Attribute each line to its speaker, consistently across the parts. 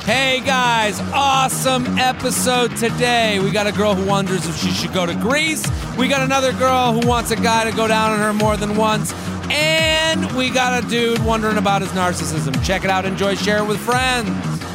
Speaker 1: Hey guys, awesome episode today. We got a girl who wonders if she should go to Greece. We got another girl who wants a guy to go down on her more than once. And we got a dude wondering about his narcissism. Check it out, enjoy, share it with friends.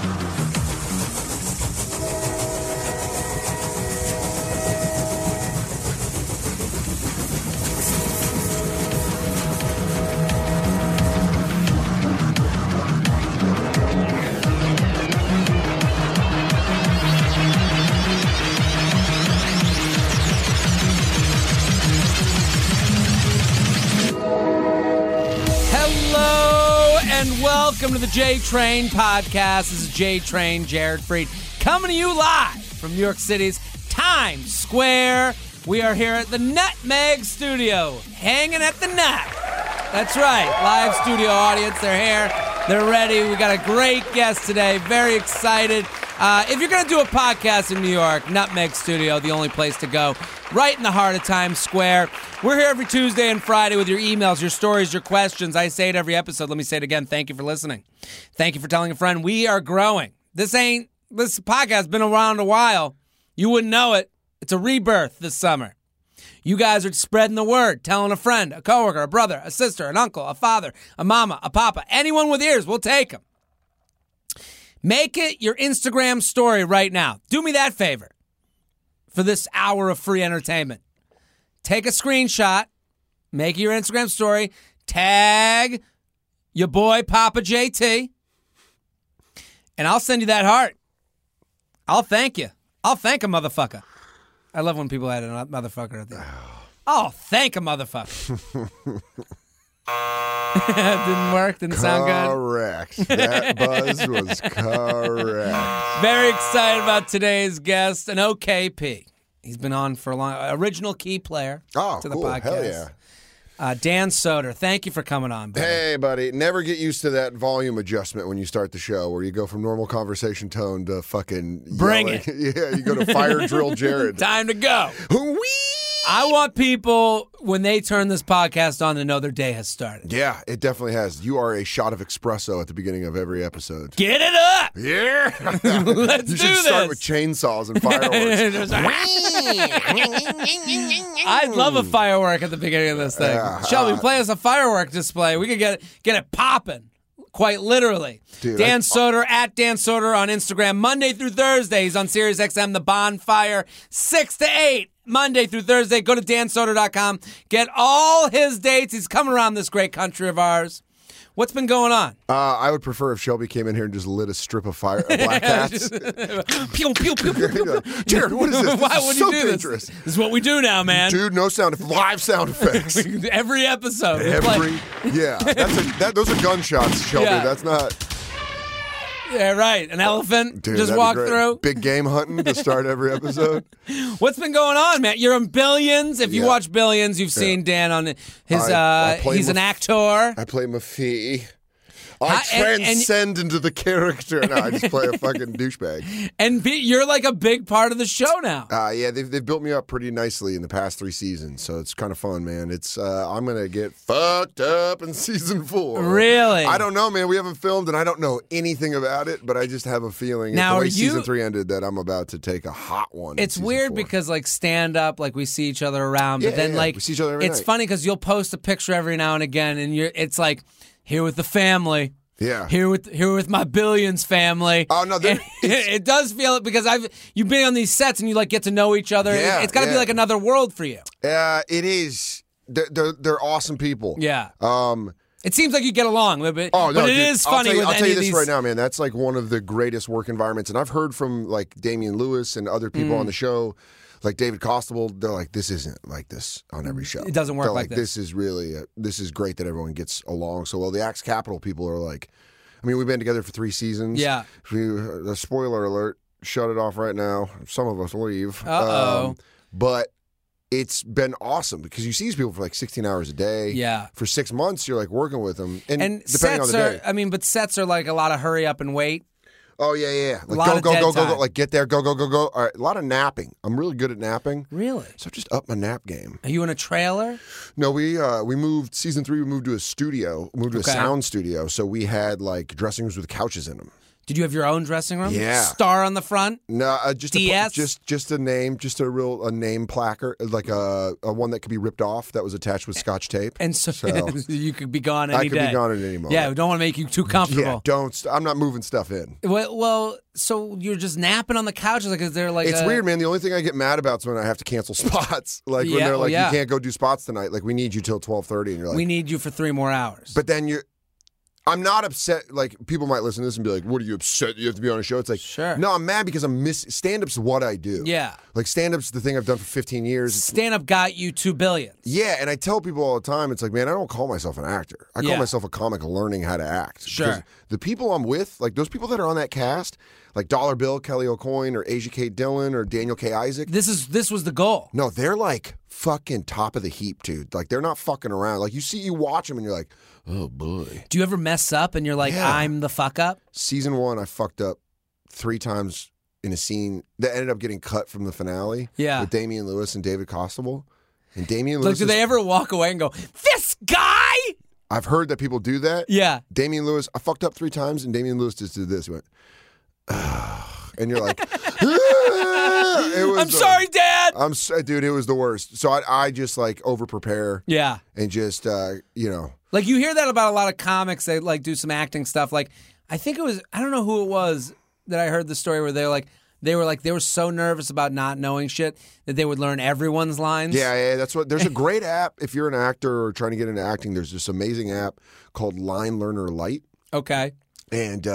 Speaker 1: Welcome to the J-Train podcast. This is J-Train, Jared Freed, coming to you live from New York City's Times Square. We are here at the Nutmeg Studio, hanging at the Nut. That's right, live studio audience. They're here. They're ready. We got a great guest today. Very excited. If you're going to do a podcast in New York, Nutmeg Studio, the only place to go, right in the heart of Times Square. We're here every Tuesday and Friday with your emails, your stories, your questions. I say it every episode. Let me say it again. Thank you for listening. Thank you for telling a friend. We are growing. This podcast has been around a while. You wouldn't know it. It's a rebirth this summer. You guys are spreading the word, telling a friend, a coworker, a brother, a sister, an uncle, a father, a mama, a papa. Anyone with ears, we'll take them. Make it your Instagram story right now. Do me that favor for this hour of free entertainment. Take a screenshot, make it your Instagram story, tag your boy Papa JT, and I'll send you that heart. I'll thank you. I'll thank a motherfucker. I love when people add a motherfucker at the end. I'll thank a motherfucker. Didn't work? Didn't sound good?
Speaker 2: Correct. That buzz was correct.
Speaker 1: Very excited about today's guest, an OKP. He's been on for a long original key player to the
Speaker 2: cool.
Speaker 1: podcast.
Speaker 2: Hell yeah.
Speaker 1: Dan Soder, thank you for coming on, buddy.
Speaker 2: Hey, buddy. Never get used to that volume adjustment when you start the show where you go from normal conversation tone to fucking
Speaker 1: Bring
Speaker 2: yelling.
Speaker 1: it.
Speaker 2: Yeah, you go to fire drill Jared.
Speaker 1: Time to go.
Speaker 2: Whee!
Speaker 1: I want people, when they turn this podcast on, to know their day has started.
Speaker 2: Yeah, it definitely has. You are a shot of espresso at the beginning of every episode.
Speaker 1: Get it up!
Speaker 2: Yeah!
Speaker 1: Let's
Speaker 2: you
Speaker 1: do
Speaker 2: should start
Speaker 1: this.
Speaker 2: with chainsaws and fireworks.
Speaker 1: I'd love a firework at the beginning of this thing. Shelby, play us a firework display. We could get it popping. Quite literally.
Speaker 2: Dude,
Speaker 1: Dan Soder, at Dan Soder on Instagram, Monday through Thursday. He's on SiriusXM, The Bonfire, 6 to 8, Monday through Thursday. Go to dansoder.com. Get all his dates. He's coming around this great country of ours. What's been going on?
Speaker 2: I would prefer if Shelby came in here and just lit a strip of fire, black hats.
Speaker 1: Pew, pew, pew, pew, pew.
Speaker 2: Jared, what is this?
Speaker 1: Why
Speaker 2: This
Speaker 1: would
Speaker 2: is
Speaker 1: you
Speaker 2: so
Speaker 1: do
Speaker 2: dangerous.
Speaker 1: this? This is what we do now, man.
Speaker 2: Dude, no live sound effects.
Speaker 1: Every episode.
Speaker 2: Those are gunshots, Shelby.
Speaker 1: Yeah.
Speaker 2: That's not.
Speaker 1: Yeah, right. An elephant
Speaker 2: Dude,
Speaker 1: just
Speaker 2: that'd be
Speaker 1: walk
Speaker 2: great.
Speaker 1: through.
Speaker 2: Big game hunting to start every episode.
Speaker 1: What's been going on, man? You're on Billions. If you watch Billions, you've seen Dan on his. He's an actor.
Speaker 2: I play Mafi. I transcend into the character. No, I just play a fucking douchebag.
Speaker 1: And you're like a big part of the show now.
Speaker 2: Yeah, they've built me up pretty nicely in the past 3 seasons, so it's kind of fun, man. It's I'm gonna get fucked up in season 4.
Speaker 1: Really?
Speaker 2: I don't know, man. We haven't filmed, and I don't know anything about it, but I just have a feeling.
Speaker 1: Now,
Speaker 2: the way season 3 ended, that I'm about to take a hot one.
Speaker 1: It's weird
Speaker 2: 4.
Speaker 1: because like stand up, like we see each other around, but then like
Speaker 2: we see each other every
Speaker 1: it's
Speaker 2: night.
Speaker 1: funny because you'll post a picture every now and again, and it's like here with the family.
Speaker 2: Yeah.
Speaker 1: Here with my Billions family.
Speaker 2: Oh no,
Speaker 1: it does feel it because you've been on these sets and you like get to know each other.
Speaker 2: Yeah,
Speaker 1: It's got to be like another world for you.
Speaker 2: It is. They're awesome people.
Speaker 1: Yeah. It seems like you get along a little bit.
Speaker 2: Oh, no,
Speaker 1: but it
Speaker 2: dude,
Speaker 1: is funny with
Speaker 2: I'll tell you
Speaker 1: of
Speaker 2: this
Speaker 1: these...
Speaker 2: right now, man. That's like one of the greatest work environments. And I've heard from like Damian Lewis and other people on the show, like David Costabile, they're like, this isn't like this on every show.
Speaker 1: It doesn't work
Speaker 2: they're
Speaker 1: like this.
Speaker 2: This is really, this is great that everyone gets along so well. The Axe Capital people are like, I mean, we've been together for 3 seasons.
Speaker 1: Yeah.
Speaker 2: The spoiler alert, shut it off right now. Some of us leave.
Speaker 1: Uh-oh.
Speaker 2: But it's been awesome because you see these people for like 16 hours a day.
Speaker 1: Yeah.
Speaker 2: For 6 months, you're like working with them. And depending
Speaker 1: sets
Speaker 2: on the day.
Speaker 1: but sets are like a lot of hurry up and wait.
Speaker 2: Oh, yeah. Like,
Speaker 1: lot of dead
Speaker 2: go.
Speaker 1: time.
Speaker 2: Like, get there, go. All right, a lot of napping. I'm really good at napping.
Speaker 1: Really?
Speaker 2: So just up my nap game.
Speaker 1: Are you in a trailer?
Speaker 2: No, we moved, season 3, we moved to a studio, a sound studio. So we had, like, dressing rooms with couches in them.
Speaker 1: Did you have your own dressing room?
Speaker 2: Yeah.
Speaker 1: Star on the front?
Speaker 2: No, just
Speaker 1: DS?
Speaker 2: just a name, just a name placard, like a one that could be ripped off that was attached with Scotch tape.
Speaker 1: And so you could be gone any
Speaker 2: I could
Speaker 1: day.
Speaker 2: be gone at any moment.
Speaker 1: Yeah, we don't want to make you too comfortable.
Speaker 2: Yeah, I'm not moving stuff in.
Speaker 1: Well, so you're just napping on the couch? Like, is there like
Speaker 2: It's weird, man. The only thing I get mad about is when I have to cancel spots. Like when
Speaker 1: Yeah,
Speaker 2: they're like,
Speaker 1: yeah.
Speaker 2: you can't go do spots tonight. Like we need you till 12:30, and you're like,
Speaker 1: we need you for 3 more hours.
Speaker 2: But then I'm not upset. Like people might listen to this and be like, "What are you upset? You have to be on a show." It's like,
Speaker 1: Sure.
Speaker 2: No, I'm mad because stand-up's what I do.
Speaker 1: Yeah.
Speaker 2: Like stand-up's the thing I've done for 15 years.
Speaker 1: Stand-up got you $2 billion.
Speaker 2: Yeah, and I tell people all the time, it's like, man, I don't call myself an actor. I call
Speaker 1: Yeah.
Speaker 2: myself a comic learning how to act.
Speaker 1: Sure.
Speaker 2: Because the people I'm with, like those people that are on that cast, like Dollar Bill, Kelly O'Coin, or Asia K. Dillon, or Daniel K. Isaac.
Speaker 1: This was the goal.
Speaker 2: No, they're like fucking top of the heap, dude. Like they're not fucking around. Like you watch them and you're like, oh boy.
Speaker 1: Do you ever mess up and you're like,
Speaker 2: Yeah.
Speaker 1: I'm the fuck up?
Speaker 2: Season 1, I fucked up 3 times in a scene that ended up getting cut from the finale.
Speaker 1: Yeah.
Speaker 2: With Damian Lewis and David Costabile. And Damian
Speaker 1: Like,
Speaker 2: Lewis.
Speaker 1: do they ever walk away and go, this guy?
Speaker 2: I've heard that people do that.
Speaker 1: Yeah.
Speaker 2: Damian Lewis, I fucked up 3 times, and Damian Lewis just did this. He went, and you're like, it was,
Speaker 1: I'm sorry, Dad.
Speaker 2: Dude, it was the worst. So I just like over prepare
Speaker 1: Yeah.
Speaker 2: and just,
Speaker 1: Like, you hear that about a lot of comics. They, like, do some acting stuff. Like, I think it was, I don't know who it was that I heard the story where they were so nervous about not knowing shit that they would learn everyone's lines.
Speaker 2: yeah, that's what, there's a great app. If you're an actor or trying to get into acting, there's this amazing app called Line Learner Lite.
Speaker 1: Okay.
Speaker 2: And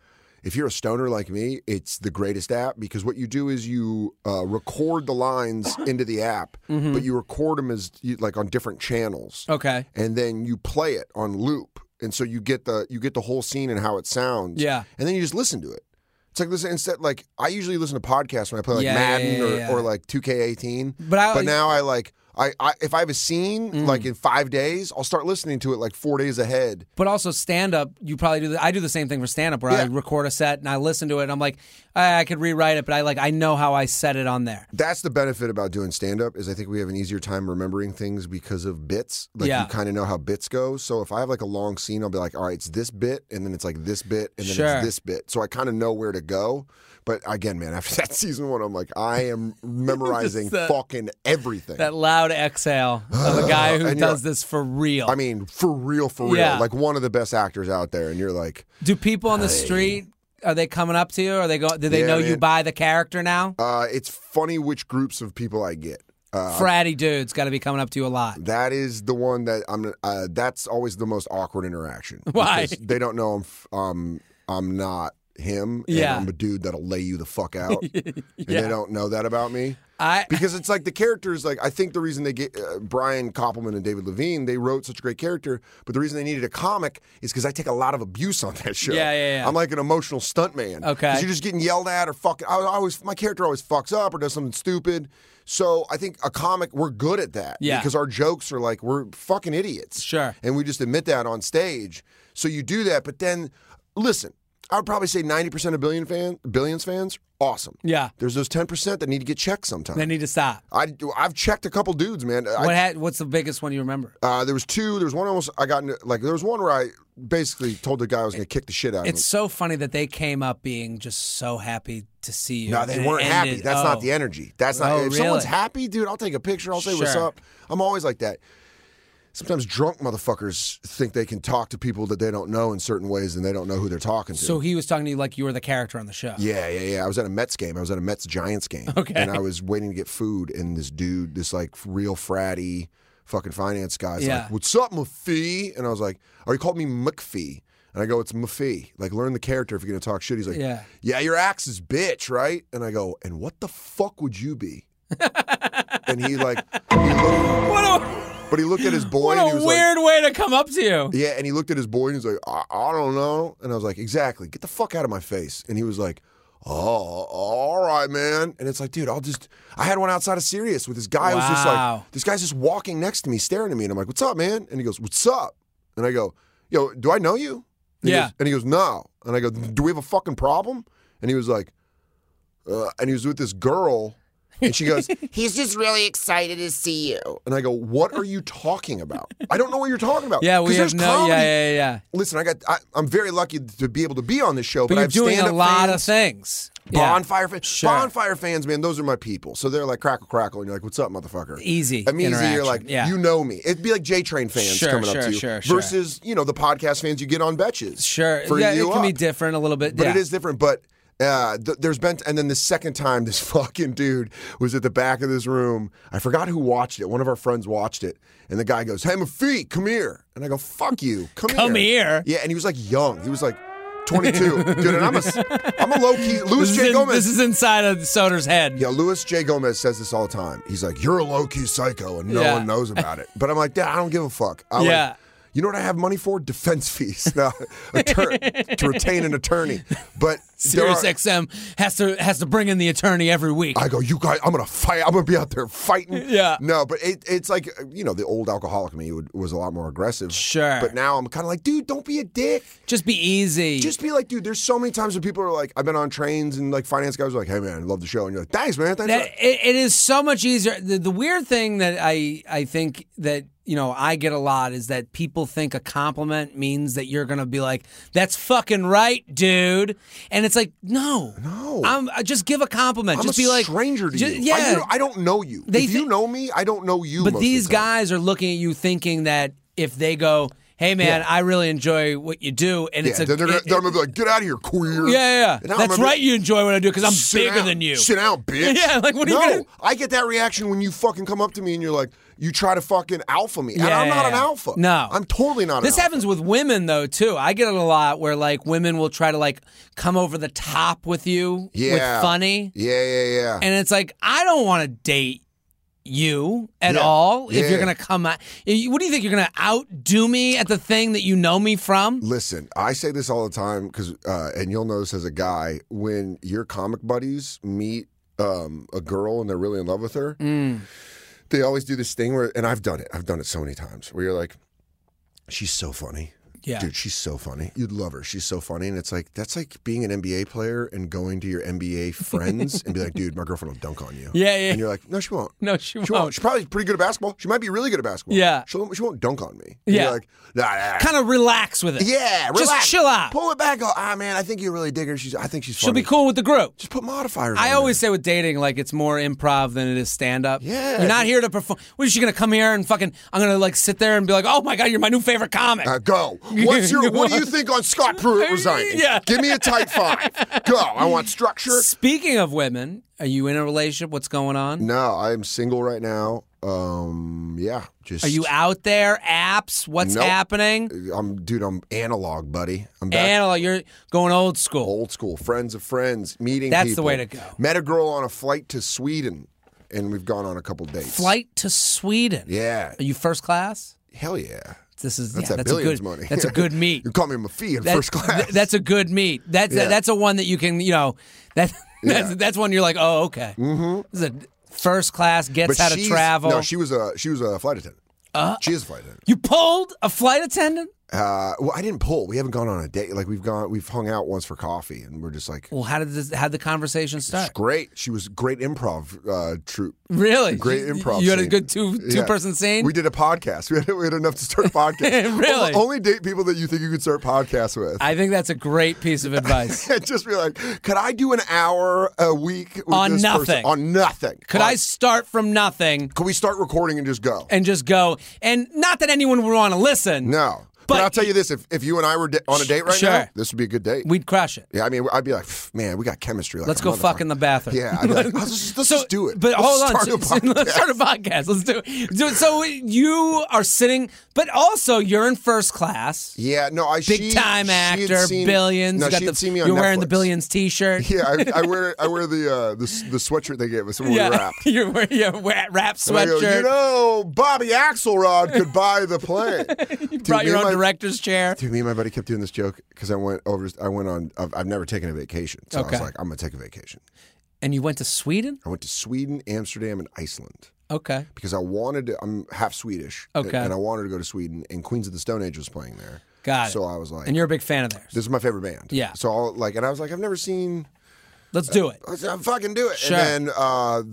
Speaker 2: if you're a stoner like me, it's the greatest app because what you do is you record the lines into the app, but you record them as like on different channels.
Speaker 1: Okay.
Speaker 2: And then you play it on loop, and so you get the whole scene and how it sounds.
Speaker 1: Yeah.
Speaker 2: And then you just listen to it. It's like listen instead. Like I usually listen to podcasts when I play like
Speaker 1: Yeah,
Speaker 2: Madden
Speaker 1: yeah.
Speaker 2: or like 2K18.
Speaker 1: But
Speaker 2: now I like. if I have a scene like in 5 days, I'll start listening to it like 4 days ahead.
Speaker 1: But also stand-up, you probably do I do the same thing for stand-up where I record a set and I listen to it and I'm like, I could rewrite it, but I know how I set it on there.
Speaker 2: That's the benefit about doing stand-up is I think we have an easier time remembering things because of bits. Like you kind of know how bits go. So if I have like a long scene, I'll be like, all right, it's this bit, and then it's like this bit, and then it's this bit. So I kind of know where to go. But again, man, after that season 1, I'm like, I am memorizing fucking everything.
Speaker 1: That loud exhale of a guy who does this for real.
Speaker 2: I mean, for real.
Speaker 1: Yeah.
Speaker 2: Like one of the best actors out there. And you're like...
Speaker 1: Do people on the street, are they coming up to you? Are they do they know you by the character now?
Speaker 2: It's funny which groups of people I get.
Speaker 1: Fratty dudes got to be coming up to you a lot.
Speaker 2: That is the one that that's always the most awkward interaction.
Speaker 1: Why?
Speaker 2: Because they don't know I'm not him, and I'm a dude that'll lay you the fuck out, and they don't know that about me. Because it's like the characters, like I think the reason they get Brian Koppelman and David Levine, they wrote such a great character, but the reason they needed a comic is because I take a lot of abuse on that show.
Speaker 1: Yeah.
Speaker 2: I'm like an emotional stuntman.
Speaker 1: Okay.
Speaker 2: Because you're just getting yelled at or fucking. My character always fucks up or does something stupid. So I think a comic, we're good at that.
Speaker 1: Yeah.
Speaker 2: Because our jokes are like, we're fucking idiots.
Speaker 1: Sure.
Speaker 2: And we just admit that on stage. So you do that, but then, listen, I would probably say 90% of Billions fans, awesome.
Speaker 1: Yeah.
Speaker 2: There's those 10% that need to get checked sometime.
Speaker 1: They need to stop.
Speaker 2: I've checked a couple dudes, man.
Speaker 1: What's the biggest one you remember?
Speaker 2: There was 2. There was one almost I got into, like there was one where I basically told the guy I was going to kick the shit out of him.
Speaker 1: It's so funny that they came up being just so happy to see you.
Speaker 2: No, they weren't happy. That's not the energy. That's not. If someone's happy, dude, I'll take a picture. I'll say what's up. I'm always like that. Sometimes drunk motherfuckers think they can talk to people that they don't know in certain ways and they don't know who they're talking to.
Speaker 1: So he was talking to you like you were the character on the show.
Speaker 2: Yeah. I was at a Mets game. I was at a Mets-Giants game.
Speaker 1: Okay.
Speaker 2: And I was waiting to get food, and this dude, this like real fratty fucking finance guy's like, what's up, Muffy? And I was like, oh, he called me McPhee. And I go, it's Muffy. Like, learn the character if you're going to talk shit. He's like, yeah, your axe is bitch, right? And I go, and what the fuck would you be? And he like, but he looked at his boy and he was
Speaker 1: weird way to come up to you.
Speaker 2: Yeah, and he looked at his boy and he was like, I don't know. And I was like, exactly. Get the fuck out of my face. And he was like, oh, all right, man. And it's like, dude, I had one outside of Sirius with this guy who was just like, this guy's just walking next to me, staring at me. And I'm like, what's up, man? And he goes, what's up? And I go, yo, do I know you? And he goes, no. And I go, do we have a fucking problem? And he was like, and he was with this girl And she goes, he's just really excited to see you. And I go, what are you talking about? I don't know what you're talking about.
Speaker 1: Yeah, we have no.
Speaker 2: Comedy.
Speaker 1: Yeah.
Speaker 2: Listen, I'm very lucky to be able to be on this show,
Speaker 1: but
Speaker 2: I
Speaker 1: you're
Speaker 2: have
Speaker 1: doing
Speaker 2: stand-up
Speaker 1: a lot
Speaker 2: fans,
Speaker 1: of things.
Speaker 2: Bonfire fans.
Speaker 1: Sure.
Speaker 2: Bonfire fans, man, those are my people. So they're like crackle, and you're like, what's up, motherfucker?
Speaker 1: Easy.
Speaker 2: I'm easy. You're like, you know me. It'd be like J-Train fans coming up to you versus, the podcast fans you get on Betches.
Speaker 1: Sure. Yeah, it can be different a little bit.
Speaker 2: But it is different. But there's been, and then the second time this fucking dude was at the back of this room. I forgot who watched it. One of our friends watched it. And the guy goes, hey, Mafi, come here. And I go, fuck you. Come here. Yeah, and he was like young. He was like 22. Dude, and I'm a low-key, Luis J. Gomez.
Speaker 1: This is inside of Soder's head.
Speaker 2: Yeah, Luis J. Gomez says this all the time. He's like, you're a low-key psycho, and no one knows about it. But I'm like, I don't give a fuck. You know what I have money for? Defense fees. To retain an attorney. But
Speaker 1: SiriusXM has to bring in the attorney every week.
Speaker 2: I go, you guys, I'm going to fight. I'm going to be out there fighting.
Speaker 1: Yeah.
Speaker 2: No, but it's like, the old alcoholic me was a lot more aggressive.
Speaker 1: Sure.
Speaker 2: But now I'm kind of like, dude, don't be a dick.
Speaker 1: Just be easy.
Speaker 2: Just be like, dude, there's so many times when people are like, I've been on trains and like finance guys are like, hey, man, I love the show. And you're like, thanks, man.
Speaker 1: It is so much easier. The weird thing that I think that, I get a lot is that people think a compliment means that you're going to be like, that's fucking right, dude. And it's like, no. Just give a compliment.
Speaker 2: I'm
Speaker 1: just
Speaker 2: a
Speaker 1: be like
Speaker 2: stranger to you.
Speaker 1: Yeah.
Speaker 2: I don't know you. If you know me, I don't know you.
Speaker 1: But
Speaker 2: most
Speaker 1: these
Speaker 2: of the time.
Speaker 1: guys are looking at you thinking that if they go, hey, man, I really enjoy what you do. And
Speaker 2: they're going to be like, get out of here, queer.
Speaker 1: Yeah. That's right, you enjoy what I do because I'm bigger than you.
Speaker 2: Sit down, bitch.
Speaker 1: Yeah, like, what are you going to...
Speaker 2: I get that reaction when you fucking come up to me and you're like, you try to fucking alpha me. And I'm not an alpha.
Speaker 1: No.
Speaker 2: I'm totally not an alpha.
Speaker 1: This happens with women, though, too. I get it a lot where, like, women will try to, like, come over the top with you with funny.
Speaker 2: Yeah.
Speaker 1: And it's like, I don't want to date you at all if you're going to come out. What do you think? You're going to outdo me at the thing that you know me from?
Speaker 2: Listen, I say this all the time because, and you'll know this as a guy, when your comic buddies meet a girl and they're really in love with her, they always do this thing where, and I've done it so many times, where you're like, she's so funny.
Speaker 1: Yeah.
Speaker 2: Dude, she's so funny. You'd love her. She's so funny. And it's like, that's like being an NBA player and going to your NBA friends and be like, dude, my girlfriend will dunk on you.
Speaker 1: Yeah.
Speaker 2: And you're like, no, she won't.
Speaker 1: No, she won't.
Speaker 2: She's probably pretty good at basketball. She might be really good at basketball.
Speaker 1: Yeah.
Speaker 2: She won't dunk on me. And
Speaker 1: yeah.
Speaker 2: You're like, nah.
Speaker 1: Kind of relax with it.
Speaker 2: Yeah, relax.
Speaker 1: Just chill out.
Speaker 2: Pull it back. Go, man, I think you really dig her. I think she's funny.
Speaker 1: She'll be cool with the group.
Speaker 2: Just put modifiers
Speaker 1: I
Speaker 2: on
Speaker 1: always
Speaker 2: there.
Speaker 1: say with dating, like, it's more improv than it is stand-up.
Speaker 2: Yeah.
Speaker 1: You're not here to perform. What, is she going to come here and fucking, I'm going to, like, sit there and be like, oh, my God, you're my new favorite comic.
Speaker 2: Go. What do you think on Scott Pruitt resigning?
Speaker 1: Yeah.
Speaker 2: Give me a tight 5. Go. I want structure.
Speaker 1: Speaking of women, are you in a relationship? What's going on?
Speaker 2: No, I'm single right now. Just.
Speaker 1: Are you out there? Apps? What's happening?
Speaker 2: I'm analog, buddy. I'm back.
Speaker 1: Analog. You're going old school.
Speaker 2: Old school. Friends of friends. Meeting
Speaker 1: That's
Speaker 2: people.
Speaker 1: the way to go.
Speaker 2: Met a girl on a flight to Sweden, and we've gone on a couple dates.
Speaker 1: Flight to Sweden?
Speaker 2: Yeah.
Speaker 1: Are you first class?
Speaker 2: Hell yeah.
Speaker 1: That's
Speaker 2: billions
Speaker 1: a good
Speaker 2: money.
Speaker 1: That's a good meet.
Speaker 2: You call me Mafi in first class.
Speaker 1: That's a good meet. That's a one that you can, that's one you're like, oh, okay. Mm-hmm. This is a first class, gets how to travel.
Speaker 2: No, she was a flight attendant. She is a flight attendant.
Speaker 1: You pulled a flight attendant?
Speaker 2: Well, I didn't pull. We haven't gone on a date. Like we've hung out once for coffee, and we're just like.
Speaker 1: Well, how did the conversation start?
Speaker 2: It's great. She was great improv troupe.
Speaker 1: Really?
Speaker 2: Great improv.
Speaker 1: You had a
Speaker 2: scene.
Speaker 1: good two-person scene?
Speaker 2: We did a podcast. We had enough to start a podcast.
Speaker 1: Really?
Speaker 2: Only date people that you think you could start podcasts with.
Speaker 1: I think that's a great piece of advice.
Speaker 2: Just be like, could I do an hour a week with
Speaker 1: on
Speaker 2: this
Speaker 1: nothing?
Speaker 2: Person? On nothing.
Speaker 1: Could I start from nothing?
Speaker 2: Could we start recording and just go?
Speaker 1: And not that anyone would want to listen.
Speaker 2: No. But I'll tell you this, if you and I were on a date right now, this would be a good date.
Speaker 1: We'd crush it.
Speaker 2: Yeah, I mean, I'd be like, man, we got chemistry. Like
Speaker 1: let's go fuck in the bathroom.
Speaker 2: Yeah, I'd be like, let's just do it.
Speaker 1: But
Speaker 2: hold
Speaker 1: on. Let's start a podcast. Let's do it. So you are sitting, but also you're in first class.
Speaker 2: Yeah, no,
Speaker 1: big time actor, Billions.
Speaker 2: No, she'd seen me on
Speaker 1: You're
Speaker 2: Netflix.
Speaker 1: wearing the Billions t-shirt.
Speaker 2: Yeah, I wear the sweatshirt they gave us when we wrapped.
Speaker 1: You're wearing your wrap sweatshirt.
Speaker 2: Go, Bobby Axelrod could buy the plane.
Speaker 1: You brought your own director's chair.
Speaker 2: Dude, me and my buddy kept doing this joke because I went on. I've never taken a vacation, so I was like, I'm gonna take a vacation.
Speaker 1: And you went to Sweden?
Speaker 2: I went to Sweden, Amsterdam, and Iceland.
Speaker 1: Okay.
Speaker 2: Because I wanted to. I'm half Swedish.
Speaker 1: Okay.
Speaker 2: And I wanted to go to Sweden, and Queens of the Stone Age was playing there.
Speaker 1: Got it.
Speaker 2: So I was like,
Speaker 1: and you're a big fan of theirs.
Speaker 2: This is my favorite band.
Speaker 1: Yeah.
Speaker 2: So and I was like, I've never seen
Speaker 1: Let's do it.
Speaker 2: Let's fucking do it.
Speaker 1: Sure.
Speaker 2: And then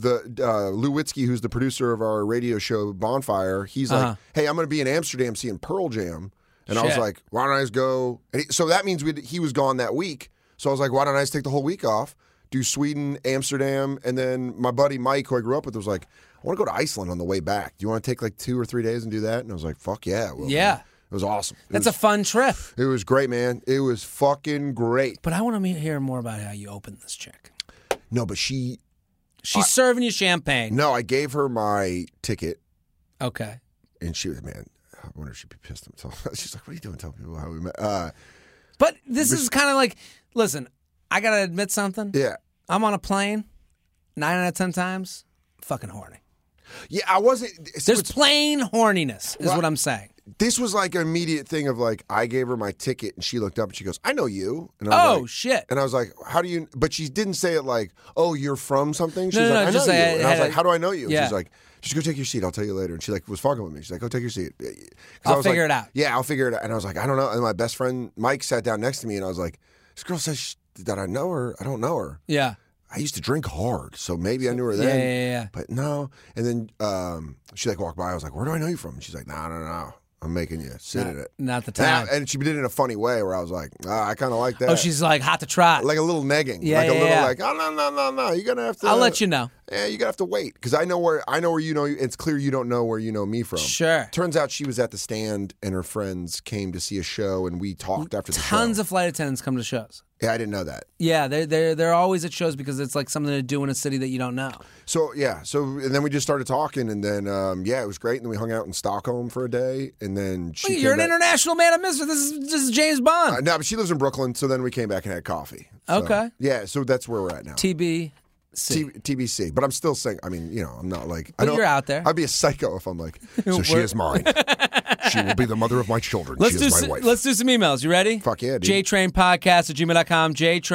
Speaker 2: Lou Witzke, who's the producer of our radio show Bonfire, he's like, hey, I'm going to be in Amsterdam seeing Pearl Jam. And I was like, why don't I just go? So that means he was gone that week. So I was like, why don't I just take the whole week off, do Sweden, Amsterdam, and then my buddy Mike, who I grew up with, was like, I want to go to Iceland on the way back. Do you want to take like 2 or 3 days and do that? And I was like, fuck yeah.
Speaker 1: Yeah.
Speaker 2: Man. It was awesome.
Speaker 1: That's a fun trip.
Speaker 2: It was great, man. It was fucking great.
Speaker 1: But I want to hear more about how you opened this chick.
Speaker 2: No, but she's
Speaker 1: serving you champagne.
Speaker 2: No, I gave her my ticket.
Speaker 1: Okay.
Speaker 2: And she was, man, I wonder if she'd be pissed. She's like, what are you doing? Tell people how we met.
Speaker 1: But this is kind of like, listen, I got to admit something.
Speaker 2: Yeah.
Speaker 1: I'm on a plane 9 out of 10 times, fucking horny.
Speaker 2: Yeah, I wasn't.
Speaker 1: There's plain horniness, is what I'm saying.
Speaker 2: This was like an immediate thing of like, I gave her my ticket and she looked up and she goes, I know you. And I was like,
Speaker 1: shit.
Speaker 2: And I was like, how do you, but she didn't say it like, oh, you're from something. She was
Speaker 1: No,
Speaker 2: like, I know
Speaker 1: just
Speaker 2: you.
Speaker 1: say
Speaker 2: And I was like, how do I know you?
Speaker 1: Yeah.
Speaker 2: She's like, just go take your seat. I'll tell you later. And she like was fucking with me. She's like, go take your seat.
Speaker 1: I'll figure it out.
Speaker 2: Yeah, I'll figure it out. And I was like, I don't know. And my best friend Mike sat down next to me and I was like, this girl says that I know her. I don't know her.
Speaker 1: Yeah.
Speaker 2: I used to drink hard, so maybe I knew her then.
Speaker 1: Yeah.
Speaker 2: But no. And then she like walked by. I was like, where do I know you from? And she's like, no. I'm making you sit in it.
Speaker 1: Not the time.
Speaker 2: And she did it in a funny way where I was like, I kind of like that.
Speaker 1: Oh, she's like hot to trot.
Speaker 2: Like a little negging.
Speaker 1: Yeah,
Speaker 2: like a little
Speaker 1: yeah.
Speaker 2: oh, no. You're going to have to.
Speaker 1: I'll let you know.
Speaker 2: Yeah, you're going to have to wait. Because I know where you know. It's clear you don't know where you know me from.
Speaker 1: Sure.
Speaker 2: Turns out she was at the stand and her friends came to see a show and we talked after the show.
Speaker 1: Tons of flight attendants come to shows.
Speaker 2: Yeah, I didn't know that.
Speaker 1: Yeah, they're always at shows because it's like something to do in a city that you don't know.
Speaker 2: So and then we just started talking, and then it was great. And then we hung out in Stockholm for a day, and then
Speaker 1: you're an international man of mystery. This is James Bond.
Speaker 2: No, but she lives in Brooklyn, so then we came back and had coffee. So,
Speaker 1: okay.
Speaker 2: Yeah, so that's where we're at now. TBC, but I'm still saying. I mean, I'm not like.
Speaker 1: But you're out there.
Speaker 2: I'd be a psycho if I'm like. So she is mine. She will be the mother of my children. She is my wife.
Speaker 1: Let's do some emails. You ready?
Speaker 2: Fuck yeah, dude.
Speaker 1: JTrainPodcast@gmail.com.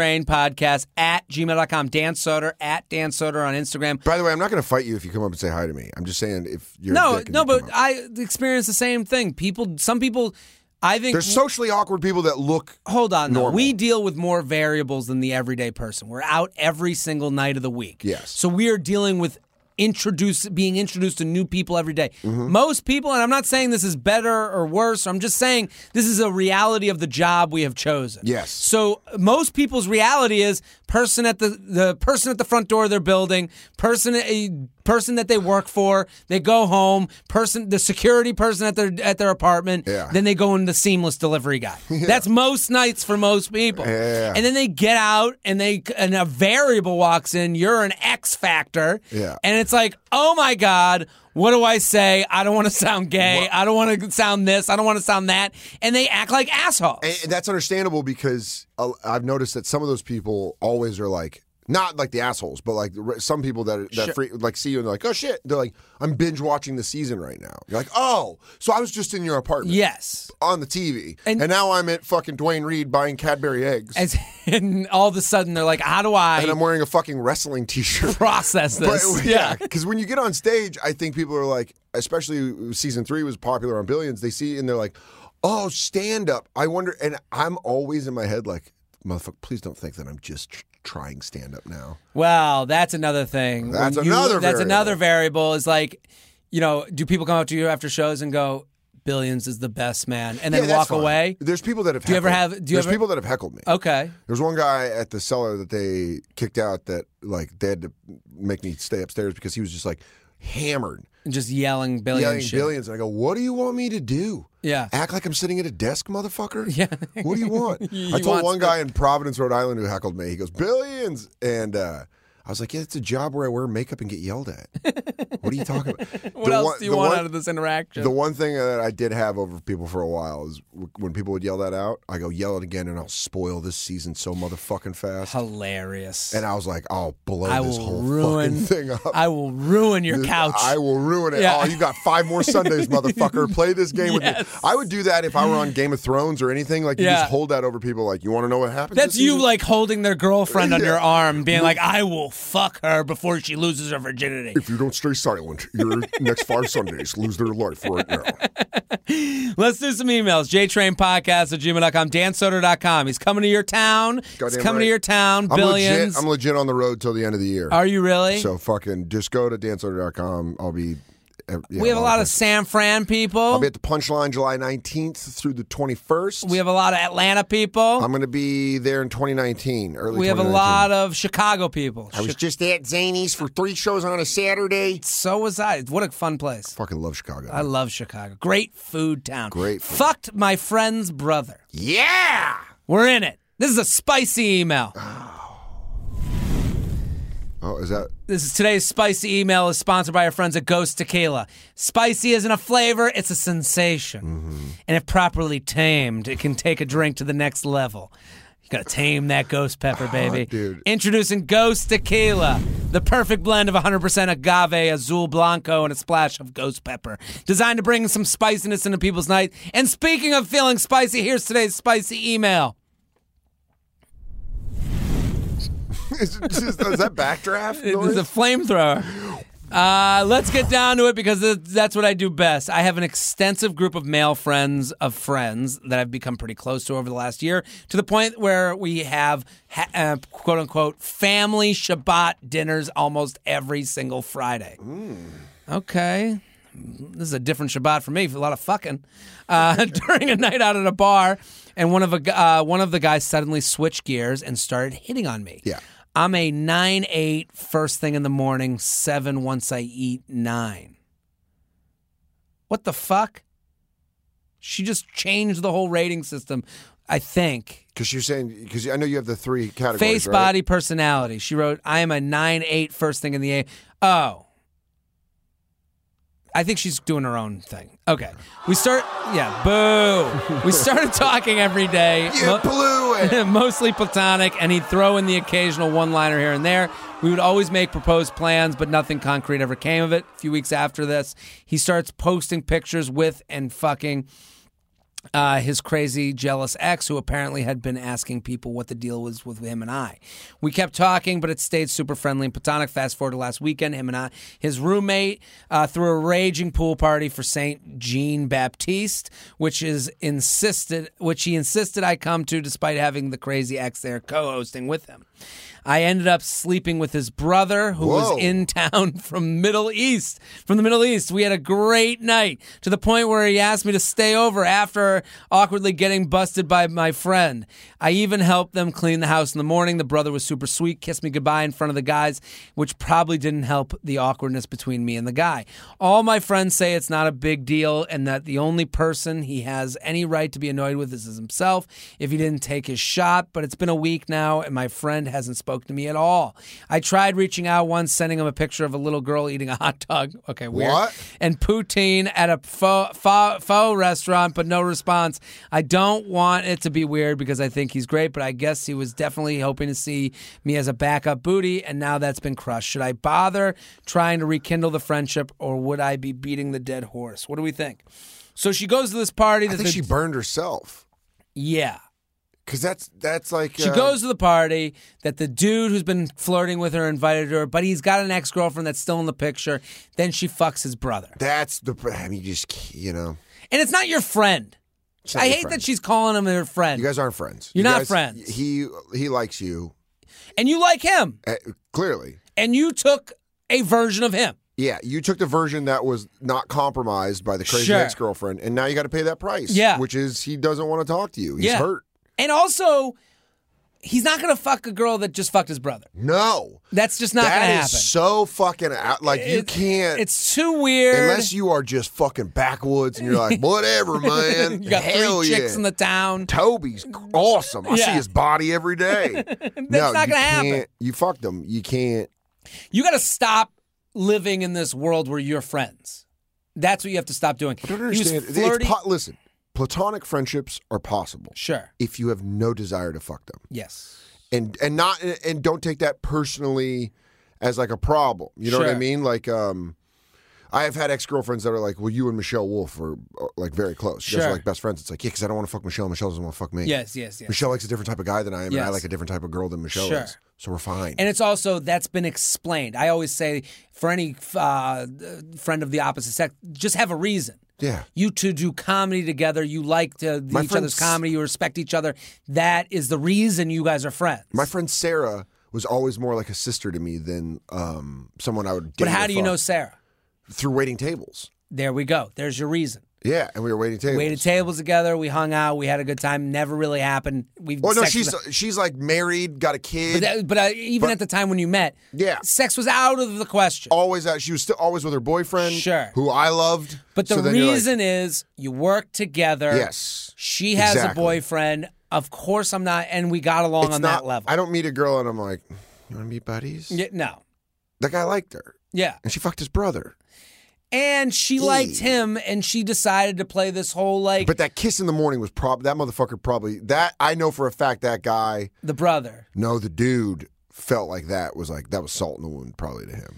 Speaker 1: JTrainPodcast@gmail.com. Dan Soder @Dan Soder on Instagram.
Speaker 2: By the way, I'm not going to fight you if you come up and say hi to me. I'm just saying if you're
Speaker 1: but I experience the same thing. Some people. I think
Speaker 2: there's socially awkward people that look.
Speaker 1: Hold on,
Speaker 2: normal.
Speaker 1: We deal with more variables than the everyday person. We're out every single night of the week.
Speaker 2: Yes.
Speaker 1: So we are dealing with being introduced to new people every day. Mm-hmm. Most people, and I'm not saying this is better or worse, I'm just saying this is a reality of the job we have chosen.
Speaker 2: Yes.
Speaker 1: So most people's reality is person at the person at the front door of their building, person that they work for, they go home, the security person at their apartment, then they go into the seamless delivery guy. Yeah. That's most nights for most people.
Speaker 2: Yeah.
Speaker 1: And then they get out and a variable walks in, you're an X factor.
Speaker 2: Yeah.
Speaker 1: And it's like, oh my God, what do I say? I don't want to sound gay. I don't want to sound this. I don't want to sound that. And they act like assholes.
Speaker 2: And that's understandable because I've noticed that some of those people always are like, not like the assholes, but like some people that see you and they're like, oh shit. They're like, I'm binge watching the season right now. You're like, oh, so I was just in your apartment.
Speaker 1: Yes.
Speaker 2: On the TV. And now I'm at fucking Dwayne Reed buying Cadbury eggs.
Speaker 1: And all of a sudden they're like, how do I...
Speaker 2: And I'm wearing a fucking wrestling t-shirt.
Speaker 1: Process this.
Speaker 2: Yeah. Because when you get on stage, I think people are like, especially season 3 was popular on Billions, they see and they're like, oh, stand up. I wonder, and I'm always in my head like, motherfucker, please don't think that I'm just trying stand up now.
Speaker 1: Well, that's another thing.
Speaker 2: That's another variable.
Speaker 1: Is like, do people come up to you after shows and go, Billions is the best, man, and then walk away?
Speaker 2: There's people that have people that have heckled me.
Speaker 1: Okay.
Speaker 2: There's one guy at the Cellar that they kicked out that like they had to make me stay upstairs because he was just like hammered.
Speaker 1: Just yelling Billions.
Speaker 2: Billions. And I go, what do you want me to do?
Speaker 1: Yeah.
Speaker 2: Act like I'm sitting at a desk, motherfucker?
Speaker 1: Yeah.
Speaker 2: What do you want? I told one guy in Providence, Rhode Island who heckled me. He goes, Billions. And I was like, yeah, it's a job where I wear makeup and get yelled at. What are you talking about?
Speaker 1: What else do you want out of this interaction?
Speaker 2: The one thing that I did have over people for a while is when people would yell that out, I go, yell it again and I'll spoil this season so motherfucking fast.
Speaker 1: Hilarious.
Speaker 2: And I was like, I'll blow this whole fucking thing up.
Speaker 1: I will ruin your couch.
Speaker 2: I will ruin it. Yeah. Oh, you got 5 more Sundays, motherfucker. Play this game with me. I would do that if I were on Game of Thrones or anything. Like, you just hold that over people like, you want to know what happens?
Speaker 1: That's you, like, holding their girlfriend on your arm, being like, I will fuck her before she loses her virginity.
Speaker 2: If you don't stay silent, your next 5 Sundays lose their life right now.
Speaker 1: Let's do some emails. JTrainPodcast@gmail.com. DanSoder.com. He's coming to your town.
Speaker 2: Goddamn
Speaker 1: He's coming
Speaker 2: right.
Speaker 1: to your town. Billions.
Speaker 2: I'm legit on the road till the end of the year.
Speaker 1: Are you really?
Speaker 2: So fucking just go to DanSoder.com. I'll be...
Speaker 1: we have a lot of San Fran people.
Speaker 2: I'll be at the Punchline July 19th through the 21st.
Speaker 1: We have a lot of Atlanta people.
Speaker 2: I'm going to be there in 2019, early
Speaker 1: We have a
Speaker 2: 2019.
Speaker 1: lot of Chicago people.
Speaker 2: I was just at Zany's for 3 shows on a Saturday.
Speaker 1: So was I. What a fun place.
Speaker 2: Fucking love Chicago.
Speaker 1: I love Chicago. Great food town.
Speaker 2: Great food.
Speaker 1: Fucked my friend's brother.
Speaker 2: Yeah!
Speaker 1: We're in it. This is a spicy email.
Speaker 2: Oh, is that...
Speaker 1: Today's spicy email is sponsored by our friends at Ghost Tequila. Spicy isn't a flavor, it's a sensation.
Speaker 2: Mm-hmm.
Speaker 1: And if properly tamed, it can take a drink to the next level. You gotta tame that ghost pepper, baby.
Speaker 2: Dude.
Speaker 1: Introducing Ghost Tequila, the perfect blend of 100% agave, azul blanco, and a splash of ghost pepper. Designed to bring some spiciness into people's night. And speaking of feeling spicy, here's today's spicy email.
Speaker 2: Is that backdraft noise?
Speaker 1: It's a flamethrower. Let's get down to it because that's what I do best. I have an extensive group of male friends of friends that I've become pretty close to over the last year, to the point where we have quote-unquote family Shabbat dinners almost every single Friday. Okay. This is a different Shabbat for me, for a lot of fucking. During a night out at a bar, and one of the guys suddenly switched gears and started hitting on me.
Speaker 2: Yeah.
Speaker 1: I'm a 9-8 first thing in the morning, 7 once I eat 9. What the fuck? She just changed the whole rating system, I think.
Speaker 2: Because I know you have the 3 categories,
Speaker 1: Face,
Speaker 2: right?
Speaker 1: body, personality. She wrote, I am a 9-8 first thing in the A. Oh. I think she's doing her own thing. Okay. We started talking every day.
Speaker 2: You blew it.
Speaker 1: Mostly platonic, and he'd throw in the occasional one-liner here and there. We would always make proposed plans, but nothing concrete ever came of it. A few weeks after this, he starts posting pictures with and fucking his crazy, jealous ex, who apparently had been asking people what the deal was with him and I. We kept talking, but it stayed super friendly and platonic. Fast forward to last weekend, his roommate threw a raging pool party for St. Jean Baptiste, which he insisted I come to, despite having the crazy ex there co-hosting with him. I ended up sleeping with his brother, who was in town from the Middle East. We had a great night, to the point where he asked me to stay over after awkwardly getting busted by my friend. I even helped them clean the house in the morning. The brother was super sweet, kissed me goodbye in front of the guys, which probably didn't help the awkwardness between me and the guy. All my friends say it's not a big deal, and that the only person he has any right to be annoyed with is himself if he didn't take his shot. But it's been a week now, and my friend hasn't spoken to me at all. I tried reaching out once, sending him a picture of a little girl eating a hot dog. Okay, weird.
Speaker 2: What?
Speaker 1: And poutine at a pho restaurant, but no response. I don't want it to be weird because I think he's great, but I guess he was definitely hoping to see me as a backup booty, and now that's been crushed. Should I bother trying to rekindle the friendship, or would I be beating the dead horse? What do we think? So she goes to this party.
Speaker 2: I think she burned herself.
Speaker 1: Yeah.
Speaker 2: Because that's like...
Speaker 1: She goes to the party that the dude who's been flirting with her invited her, but he's got an ex-girlfriend that's still in the picture. Then she fucks his brother.
Speaker 2: That's the... I mean,
Speaker 1: And it's not your friend. I hate that she's calling him her friend.
Speaker 2: You guys aren't friends.
Speaker 1: You're not friends.
Speaker 2: He likes you.
Speaker 1: And you like him.
Speaker 2: Clearly.
Speaker 1: And you took a version of him.
Speaker 2: Yeah, you took the version that was not compromised by the crazy ex-girlfriend, and now you got to pay that price.
Speaker 1: Yeah.
Speaker 2: Which is he doesn't want to talk to you. He's hurt.
Speaker 1: And also, he's not going to fuck a girl that just fucked his brother.
Speaker 2: No.
Speaker 1: That's just not going to happen.
Speaker 2: That is so fucking out. Like, you can't.
Speaker 1: It's too weird.
Speaker 2: Unless you are just fucking backwoods and you're like, whatever, man.
Speaker 1: You got
Speaker 2: Hell
Speaker 1: 3 chicks in the town.
Speaker 2: Toby's awesome. I see his body every day.
Speaker 1: That's not going to happen.
Speaker 2: You fucked him. You can't.
Speaker 1: You got to stop living in this world where you're friends. That's what you have to stop doing.
Speaker 2: I don't understand. Listen. Platonic friendships are possible.
Speaker 1: Sure.
Speaker 2: If you have no desire to fuck them.
Speaker 1: Yes.
Speaker 2: And don't take that personally as like a problem. You know what I mean? Like I I've had ex-girlfriends that are like, well, you and Michelle Wolf are like very close. You guys are like best friends. It's like, yeah, because I don't want to fuck Michelle. Michelle doesn't want to fuck me.
Speaker 1: Yes.
Speaker 2: Michelle likes a different type of guy than I am, and I like a different type of girl than Michelle is. So we're fine.
Speaker 1: And it's also, that's been explained. I always say, for any friend of the opposite sex, just have a reason.
Speaker 2: Yeah.
Speaker 1: You two do comedy together. You like each other's comedy. You respect each other. That is the reason you guys are friends.
Speaker 2: My friend Sarah was always more like a sister to me than someone I would date.
Speaker 1: But how do you know Sarah?
Speaker 2: Through waiting tables.
Speaker 1: There we go. There's your reason.
Speaker 2: Yeah, and we were waiting tables.
Speaker 1: Waited tables together. We hung out. We had a good time. Never really happened.
Speaker 2: She's like married, got a kid.
Speaker 1: But even at the time when you met, sex was out of the question.
Speaker 2: Always out. She was still always with her boyfriend, who I loved.
Speaker 1: But the reason is you work together.
Speaker 2: Yes,
Speaker 1: she has a boyfriend. Of course, I'm not, and we got along on that level.
Speaker 2: I don't meet a girl and I'm like, you want to be buddies?
Speaker 1: Yeah, no.
Speaker 2: That guy liked her.
Speaker 1: Yeah,
Speaker 2: and she fucked his brother.
Speaker 1: And she liked him, and she decided to play this whole like.
Speaker 2: But that kiss in the morning was that motherfucker probably that I know for a fact that guy,
Speaker 1: the brother.
Speaker 2: No, the dude felt like that was salt in the wound probably to him.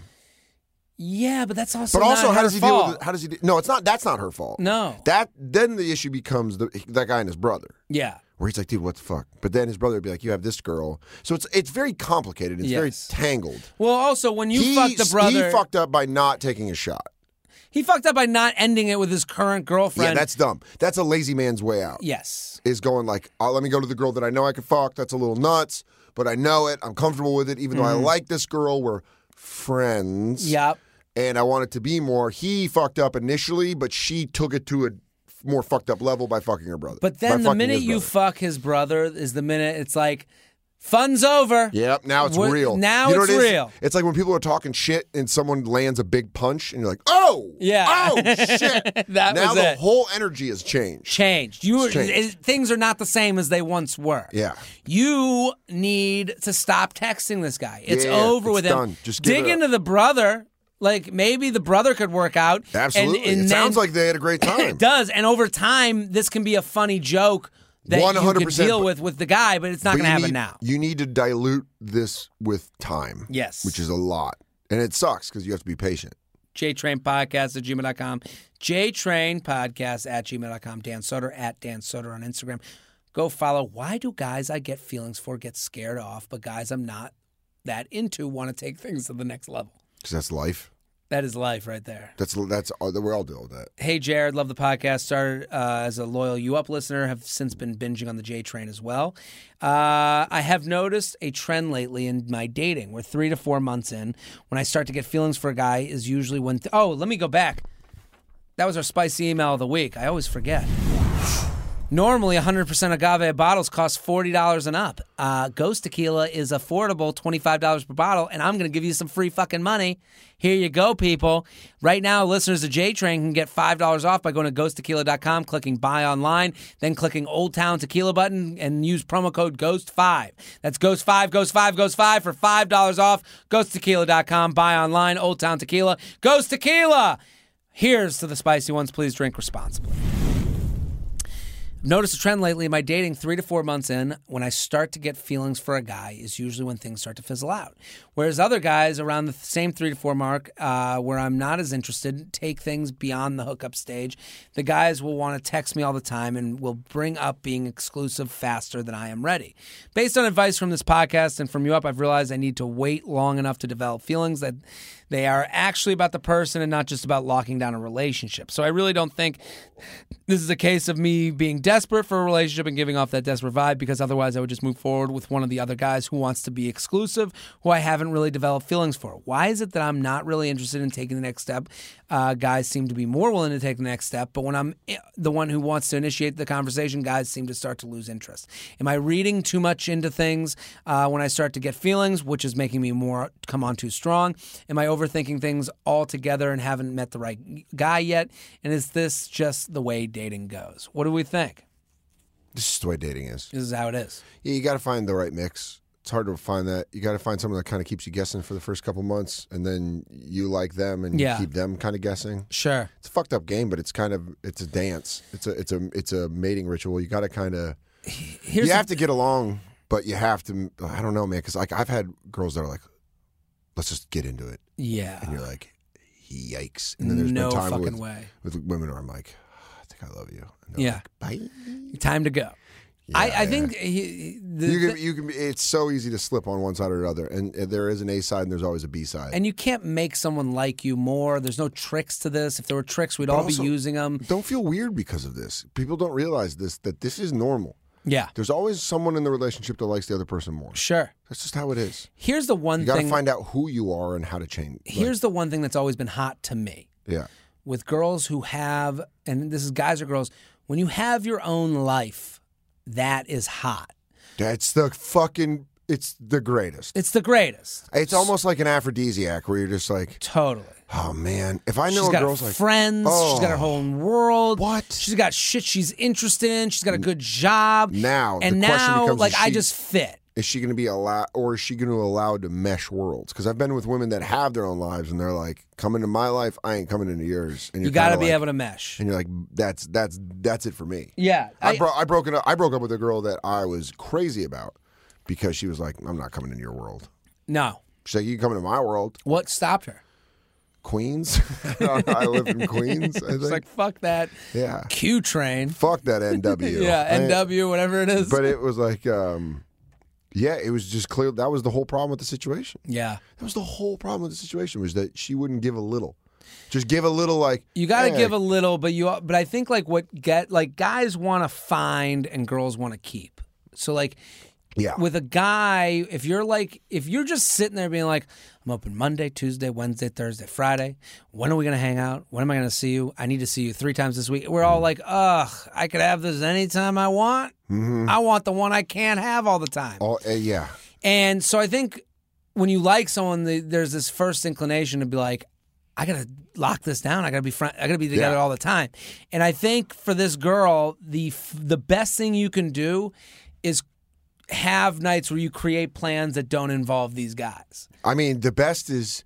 Speaker 1: Yeah, but that's also.
Speaker 2: But also,
Speaker 1: not
Speaker 2: how
Speaker 1: her
Speaker 2: does he
Speaker 1: fault.
Speaker 2: deal with it? How does he? No, it's not. That's not her fault.
Speaker 1: No.
Speaker 2: Then the issue becomes that guy and his brother.
Speaker 1: Yeah.
Speaker 2: Where he's like, dude, what the fuck? But then his brother would be like, you have this girl. So it's very complicated. It's very tangled.
Speaker 1: Well, also when you fuck the brother,
Speaker 2: he fucked up by not taking a shot.
Speaker 1: He fucked up by not ending it with his current girlfriend.
Speaker 2: Yeah, that's dumb. That's a lazy man's way out.
Speaker 1: Yes.
Speaker 2: Is going like, oh, let me go to the girl that I know I can fuck. That's a little nuts, but I know it. I'm comfortable with it. Even though I like this girl, we're friends.
Speaker 1: Yep.
Speaker 2: And I want it to be more. He fucked up initially, but she took it to a more fucked up level by fucking her brother.
Speaker 1: But then the minute you fuck his brother is the minute it's like, fun's over.
Speaker 2: Yep, now it's real.
Speaker 1: Now it's real.
Speaker 2: It's like when people are talking shit and someone lands a big punch and you're like, oh!
Speaker 1: Yeah.
Speaker 2: Oh, shit.
Speaker 1: Now
Speaker 2: the whole energy has changed.
Speaker 1: Things are not the same as they once were.
Speaker 2: Yeah.
Speaker 1: You need to stop texting this guy. It's over with
Speaker 2: done.
Speaker 1: him.
Speaker 2: Just
Speaker 1: dig into the brother. Like, maybe the brother could work out.
Speaker 2: Absolutely. It sounds like they had a great time.
Speaker 1: It does. And over time, this can be a funny joke that 100%, you can deal with the guy, but it's not going to happen now.
Speaker 2: You need to dilute this with time.
Speaker 1: Yes.
Speaker 2: Which is a lot. And it sucks because you have to be patient.
Speaker 1: JTrainPodcast@gmail.com. JTrainPodcast@gmail.com. Dan Soder @Dan Soder on Instagram. Go follow. Why do guys I get feelings for get scared off, but guys I'm not that into want to take things to the next level?
Speaker 2: Because that's life.
Speaker 1: That is life right there.
Speaker 2: We're all dealing with that.
Speaker 1: Hey, Jared, love the podcast. Started as a loyal You Up listener. Have since been binging on the J Train as well. I have noticed a trend lately in my dating. We're 3 to 4 months in. When I start to get feelings for a guy is usually when... let me go back. That was our spicy email of the week. I always forget. Normally, 100% agave bottles cost $40 and up. Ghost Tequila is affordable, $25 per bottle, and I'm going to give you some free fucking money. Here you go, people. Right now, listeners of J-Train can get $5 off by going to ghosttequila.com, clicking buy online, then clicking Old Town Tequila button, and use promo code GHOST5. That's GHOST5, GHOST5, GHOST5 for $5 off. Ghosttequila.com, buy online, Old Town Tequila. Ghost Tequila! Here's to the spicy ones. Please drink responsibly. I've noticed a trend lately in my dating 3 to 4 months in. When I start to get feelings for a guy is usually when things start to fizzle out. Whereas other guys around the same 3 to 4 mark where I'm not as interested take things beyond the hookup stage. The guys will want to text me all the time and will bring up being exclusive faster than I am ready. Based on advice from this podcast and from You Up, I've realized I need to wait long enough to develop feelings that they are actually about the person and not just about locking down a relationship. So I really don't think this is a case of me being desperate for a relationship and giving off that desperate vibe, because otherwise I would just move forward with one of the other guys who wants to be exclusive, who I haven't really developed feelings for. Why is it that I'm not really interested in taking the next step? Guys seem to be more willing to take the next step, but when I'm the one who wants to initiate the conversation, guys seem to start to lose interest. Am I reading too much into things when I start to get feelings, which is making me more come on too strong? Am I overthinking things altogether and haven't met the right guy yet? And is this just the way dating goes? What do we think?
Speaker 2: This is the way dating is.
Speaker 1: This is how it is.
Speaker 2: Yeah, you got to find the right mix. It's hard to find that. You got to find someone that kind of keeps you guessing for the first couple months, and then you like them and you keep them kind of guessing.
Speaker 1: Sure.
Speaker 2: It's a fucked up game, but it's a dance. It's a mating ritual. You got to kind of you have to get along, but you have to. I don't know, man, because like I've had girls that are like, let's just get into it.
Speaker 1: Yeah.
Speaker 2: And you're like, yikes. And then there's
Speaker 1: no
Speaker 2: been time
Speaker 1: fucking way.
Speaker 2: with women where I'm like, I think I love you. And they're like, bye.
Speaker 1: Time to go.
Speaker 2: Yeah,
Speaker 1: I think
Speaker 2: you can. It's so easy to slip on one side or the other, and there is an A side and there's always a B side.
Speaker 1: And you can't make someone like you more. There's no tricks to this. If there were tricks, we'd all be using them.
Speaker 2: Don't feel weird because of this. People don't realize that this is normal.
Speaker 1: Yeah.
Speaker 2: There's always someone in the relationship that likes the other person more.
Speaker 1: Sure.
Speaker 2: That's just how it is.
Speaker 1: Here's the one thing.
Speaker 2: You got to find out who you are and how to change.
Speaker 1: Here's the one thing that's always been hot to me.
Speaker 2: Yeah.
Speaker 1: With girls who have, and this is guys or girls, when you have your own life, that is hot.
Speaker 2: That's the fucking, it's the greatest.
Speaker 1: It's the greatest.
Speaker 2: It's almost like an aphrodisiac where you're just like,
Speaker 1: totally.
Speaker 2: Oh man, if I know
Speaker 1: she's
Speaker 2: a
Speaker 1: got
Speaker 2: girl's like
Speaker 1: friends, she's got her whole own world.
Speaker 2: What?
Speaker 1: She's got shit she's interested in. She's got a good job.
Speaker 2: Now,
Speaker 1: and
Speaker 2: the question
Speaker 1: now,
Speaker 2: becomes,
Speaker 1: like, I just fit.
Speaker 2: Is she going to be allowed, or is she going to allow to mesh worlds? Because I've been with women that have their own lives, and they're like, "Come into my life, I ain't coming into yours." And
Speaker 1: you got to be able to mesh.
Speaker 2: And you're like, "That's it for me."
Speaker 1: Yeah,
Speaker 2: I broke up with a girl that I was crazy about because she was like, "I'm not coming into your world."
Speaker 1: No,
Speaker 2: she's like, "You can come into my world."
Speaker 1: What stopped her?
Speaker 2: Queens. I live in Queens. I think.
Speaker 1: It's like, fuck that.
Speaker 2: Yeah.
Speaker 1: Q train.
Speaker 2: Fuck that NW.
Speaker 1: Yeah, NW, whatever it is.
Speaker 2: But it was like, yeah, it was just clear. That was the whole problem with the situation.
Speaker 1: Yeah.
Speaker 2: That was the whole problem with the situation, was that she wouldn't give a little. Just give a little, like,
Speaker 1: you got to give a little, but I think like guys want to find and girls want to keep. So like,
Speaker 2: yeah,
Speaker 1: with a guy, if you're just sitting there being like, I'm open Monday, Tuesday, Wednesday, Thursday, Friday. When are we going to hang out? When am I going to see you? I need to see you 3 times this week. We're all like, ugh, I could have this anytime I want. Mm-hmm. I want the one I can't have all the time.
Speaker 2: Yeah.
Speaker 1: And so I think when you like someone, there's this first inclination to be like, I got to lock this down. I got to be together all the time. And I think for this girl, the best thing you can do is have nights where you create plans that don't involve these guys.
Speaker 2: I mean, the best is,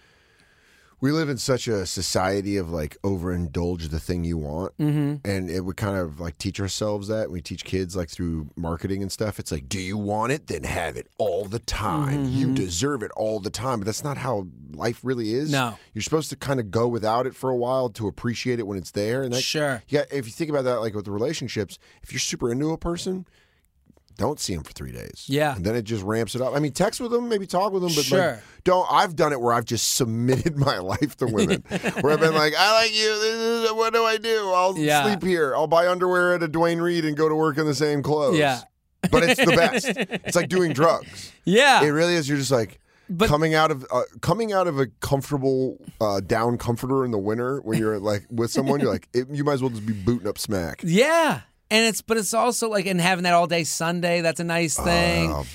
Speaker 2: we live in such a society of like overindulge the thing you want. Mm-hmm. And it would kind of like teach ourselves that. We teach kids like through marketing and stuff. It's like, do you want it? Then have it all the time. Mm-hmm. You deserve it all the time. But that's not how life really is.
Speaker 1: No.
Speaker 2: You're supposed to kind of go without it for a while to appreciate it when it's there. And
Speaker 1: sure.
Speaker 2: Yeah. If you think about that, like with the relationships, if you're super into a person, don't see them for 3 days. Yeah. And then it just ramps it up. I mean, text with them, maybe talk with them, but
Speaker 1: sure.
Speaker 2: Like, don't. I've done it where I've just submitted my life to women. Where I've been like, I like you. What do I do? I'll sleep here. I'll buy underwear at a Dwayne Reed and go to work in the same clothes.
Speaker 1: Yeah.
Speaker 2: But it's the best. It's like doing drugs.
Speaker 1: Yeah.
Speaker 2: It really is. You're just like, coming out of a comfortable down comforter in the winter when you're like with someone, you're like, you might as well just be booting up smack.
Speaker 1: Yeah. And it's also like, and having that all day Sunday, that's a nice thing.
Speaker 2: Oh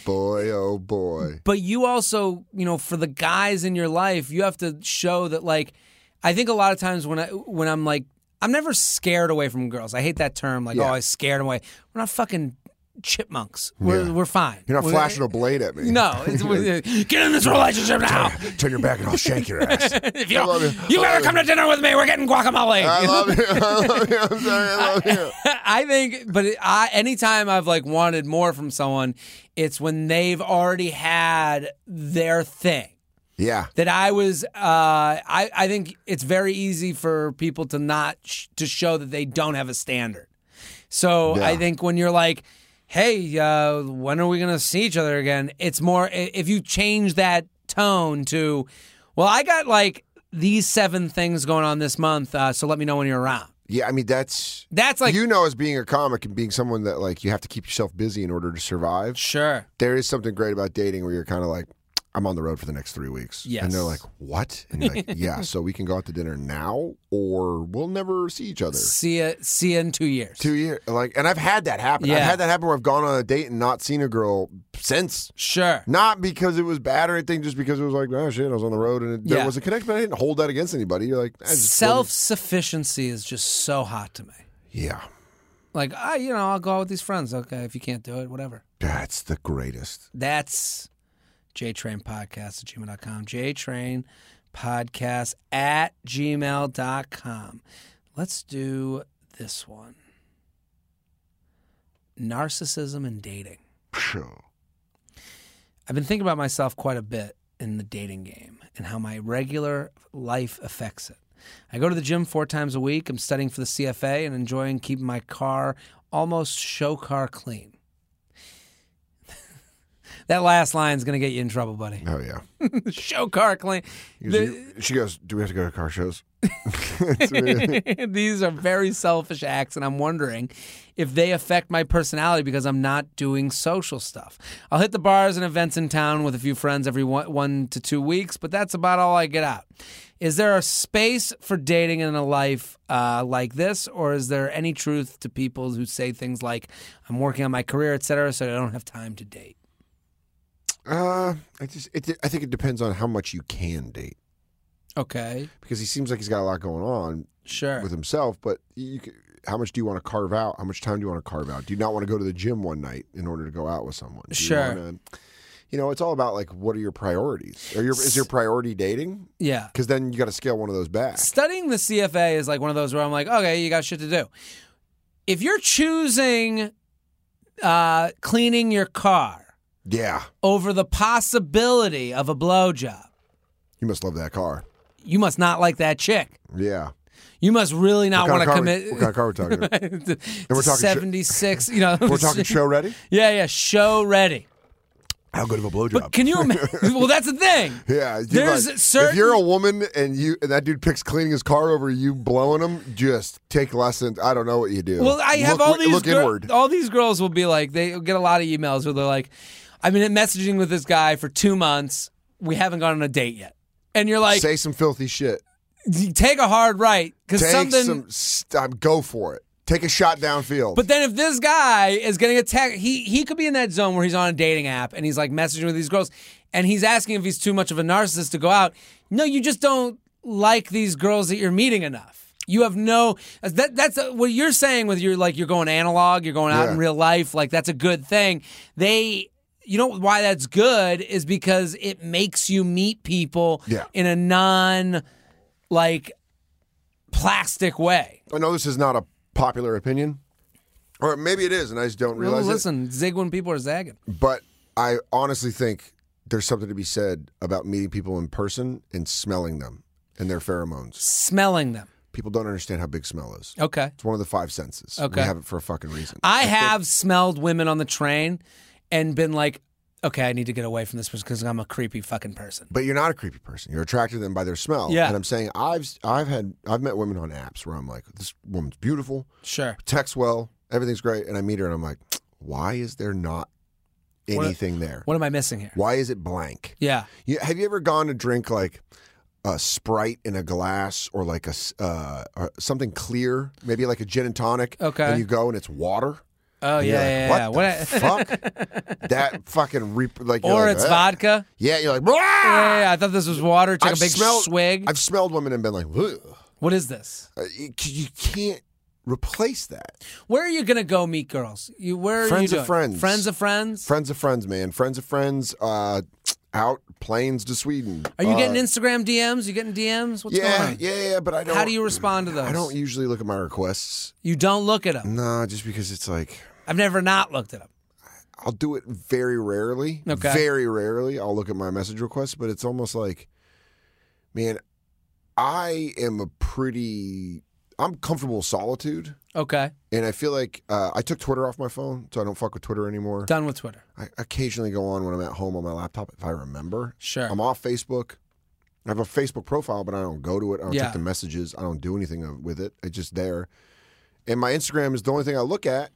Speaker 2: boy.
Speaker 1: But you also, for the guys in your life, you have to show that, like, I think a lot of times when I'm like, I'm never scared away from girls. I hate that term, like, I scared them away. We're not fucking chipmunks. We're fine.
Speaker 2: You're not flashing a blade at me.
Speaker 1: No. Get in this relationship now.
Speaker 2: Turn your back and I'll shank your ass.
Speaker 1: You gotta come to dinner with me. We're getting guacamole.
Speaker 2: I love you. I'm sorry. I love you.
Speaker 1: I think, but anytime I've like wanted more from someone, it's when they've already had their thing.
Speaker 2: Yeah.
Speaker 1: That I was, I think it's very easy for people to not to show that they don't have a standard. So I think when you're like, hey, when are we going to see each other again? It's more, if you change that tone to, well, I got like these 7 things going on this month, so let me know when you're around.
Speaker 2: Yeah, I mean, that's like, as being a comic and being someone that like you have to keep yourself busy in order to survive.
Speaker 1: Sure.
Speaker 2: There is something great about dating where you're kind of like, I'm on the road for the next 3 weeks.
Speaker 1: Yes.
Speaker 2: And they're like, what? And you're like, yeah, so we can go out to dinner now or we'll never see each other.
Speaker 1: See you in 2 years.
Speaker 2: 2 years. Like, and I've had that happen.
Speaker 1: Yeah.
Speaker 2: I've had that happen where I've gone on a date and not seen a girl since.
Speaker 1: Sure.
Speaker 2: Not because it was bad or anything, just because it was like, oh shit, I was on the road and there was a connection, but I didn't hold that against anybody. You're like,
Speaker 1: self-sufficiency is just so hot to me.
Speaker 2: Yeah.
Speaker 1: Like, I'll go out with these friends. Okay, if you can't do it, whatever.
Speaker 2: That's the greatest.
Speaker 1: That's JTrainPodcast@gmail.com. JTrainPodcast@gmail.com. Let's do this one. Narcissism and dating.
Speaker 2: Sure.
Speaker 1: I've been thinking about myself quite a bit, in the dating game and how my regular life affects it. I go to the gym 4 times a week. I'm studying for the CFA and enjoying keeping my car almost show car clean. That last line is going to get you in trouble, buddy.
Speaker 2: Oh, yeah.
Speaker 1: Show car clean.
Speaker 2: She goes, do we have to go to car shows?
Speaker 1: These are very selfish acts, and I'm wondering if they affect my personality because I'm not doing social stuff. I'll hit the bars and events in town with a few friends every 1 to 2 weeks, but that's about all I get out. Is there a space for dating in a life like this, or is there any truth to people who say things like, I'm working on my career, etc., so I don't have time to date?
Speaker 2: I think it depends on how much you can date.
Speaker 1: Okay.
Speaker 2: Because he seems like he's got a lot going on with himself, but how much do you want to carve out? How much time do you want to carve out? Do you not want to go to the gym one night in order to go out with someone?
Speaker 1: Sure.
Speaker 2: It's all about, like, what are your priorities? Is your priority dating?
Speaker 1: Yeah.
Speaker 2: Because then you got to scale one of those back.
Speaker 1: Studying the CFA is like one of those where I'm like, okay, you got shit to do. If you're choosing cleaning your car over the possibility of a blowjob,
Speaker 2: you must love that car.
Speaker 1: You must not like that chick.
Speaker 2: Yeah.
Speaker 1: You must really not want to commit.
Speaker 2: What kind of car are we talking about?
Speaker 1: And we're talking 76,
Speaker 2: We're talking show ready?
Speaker 1: Yeah, show ready.
Speaker 2: How good of a blowjob?
Speaker 1: But can you imagine? Well, that's the thing.
Speaker 2: Yeah.
Speaker 1: If
Speaker 2: you're a woman and that dude picks cleaning his car over you blowing him, just take lessons. I don't know what you do.
Speaker 1: Well, I have all these girls will be like, they get a lot of emails where they're like, I've been messaging with this guy for 2 months. We haven't gone on a date yet. And you're like,
Speaker 2: say some filthy shit.
Speaker 1: Take a hard right.
Speaker 2: Go for it. Take a shot downfield.
Speaker 1: But then if this guy is getting attacked, he could be in that zone where he's on a dating app and he's like messaging with these girls and he's asking if he's too much of a narcissist to go out. No, you just don't like these girls that you're meeting enough. You have that's what you're saying with you're going analog, you're going out in real life, like that's a good thing. You know why that's good is because it makes you meet people in a non-plastic way.
Speaker 2: I know this is not a popular opinion, or maybe it is, and I just don't realize
Speaker 1: Listen, zig when people are zagging.
Speaker 2: But I honestly think there's something to be said about meeting people in person and smelling them and their pheromones.
Speaker 1: Smelling them.
Speaker 2: People don't understand how big smell is.
Speaker 1: Okay.
Speaker 2: It's one of the 5 senses.
Speaker 1: Okay.
Speaker 2: We have it for a fucking reason.
Speaker 1: I have smelled women on the train and been like, okay, I need to get away from this person because I'm a creepy fucking person.
Speaker 2: But you're not a creepy person. You're attracted to them by their smell.
Speaker 1: Yeah.
Speaker 2: And I'm saying I've met women on apps where I'm like, this woman's beautiful.
Speaker 1: Sure.
Speaker 2: Texts well. Everything's great. And I meet her and I'm like, why is there not anything there?
Speaker 1: What am I missing here?
Speaker 2: Why is it blank?
Speaker 1: Yeah.
Speaker 2: Have you ever gone to drink like a Sprite in a glass or like something clear, maybe like a gin and tonic?
Speaker 1: Okay.
Speaker 2: And you go and it's water?
Speaker 1: Oh, yeah.
Speaker 2: What the fuck? That fucking
Speaker 1: or it's vodka.
Speaker 2: Yeah, you're like,
Speaker 1: yeah, I thought this was water. Take a big swig.
Speaker 2: I've smelled women and been like, ugh.
Speaker 1: What is this?
Speaker 2: You can't replace that.
Speaker 1: Where are you going to go meet girls?
Speaker 2: Friends of friends.
Speaker 1: Friends of friends?
Speaker 2: Friends of friends, man. Friends of friends. Out planes to Sweden.
Speaker 1: Are you getting Instagram DMs? You getting DMs? What's going on?
Speaker 2: Yeah, but I don't.
Speaker 1: How do you respond to those?
Speaker 2: I don't usually look at my requests.
Speaker 1: You don't look at them?
Speaker 2: No, just because it's like...
Speaker 1: I've never not looked at them.
Speaker 2: I'll do it very rarely.
Speaker 1: Okay.
Speaker 2: Very rarely. I'll look at my message requests, but it's almost like, man, I'm comfortable with solitude.
Speaker 1: Okay.
Speaker 2: And I feel like I took Twitter off my phone, so I don't fuck with Twitter anymore.
Speaker 1: Done with Twitter.
Speaker 2: I occasionally go on when I'm at home on my laptop if I remember.
Speaker 1: Sure.
Speaker 2: I'm off Facebook. I have a Facebook profile, but I don't go to it. I don't check the messages. I don't do anything with it. It's just there. And my Instagram is the only thing I look at.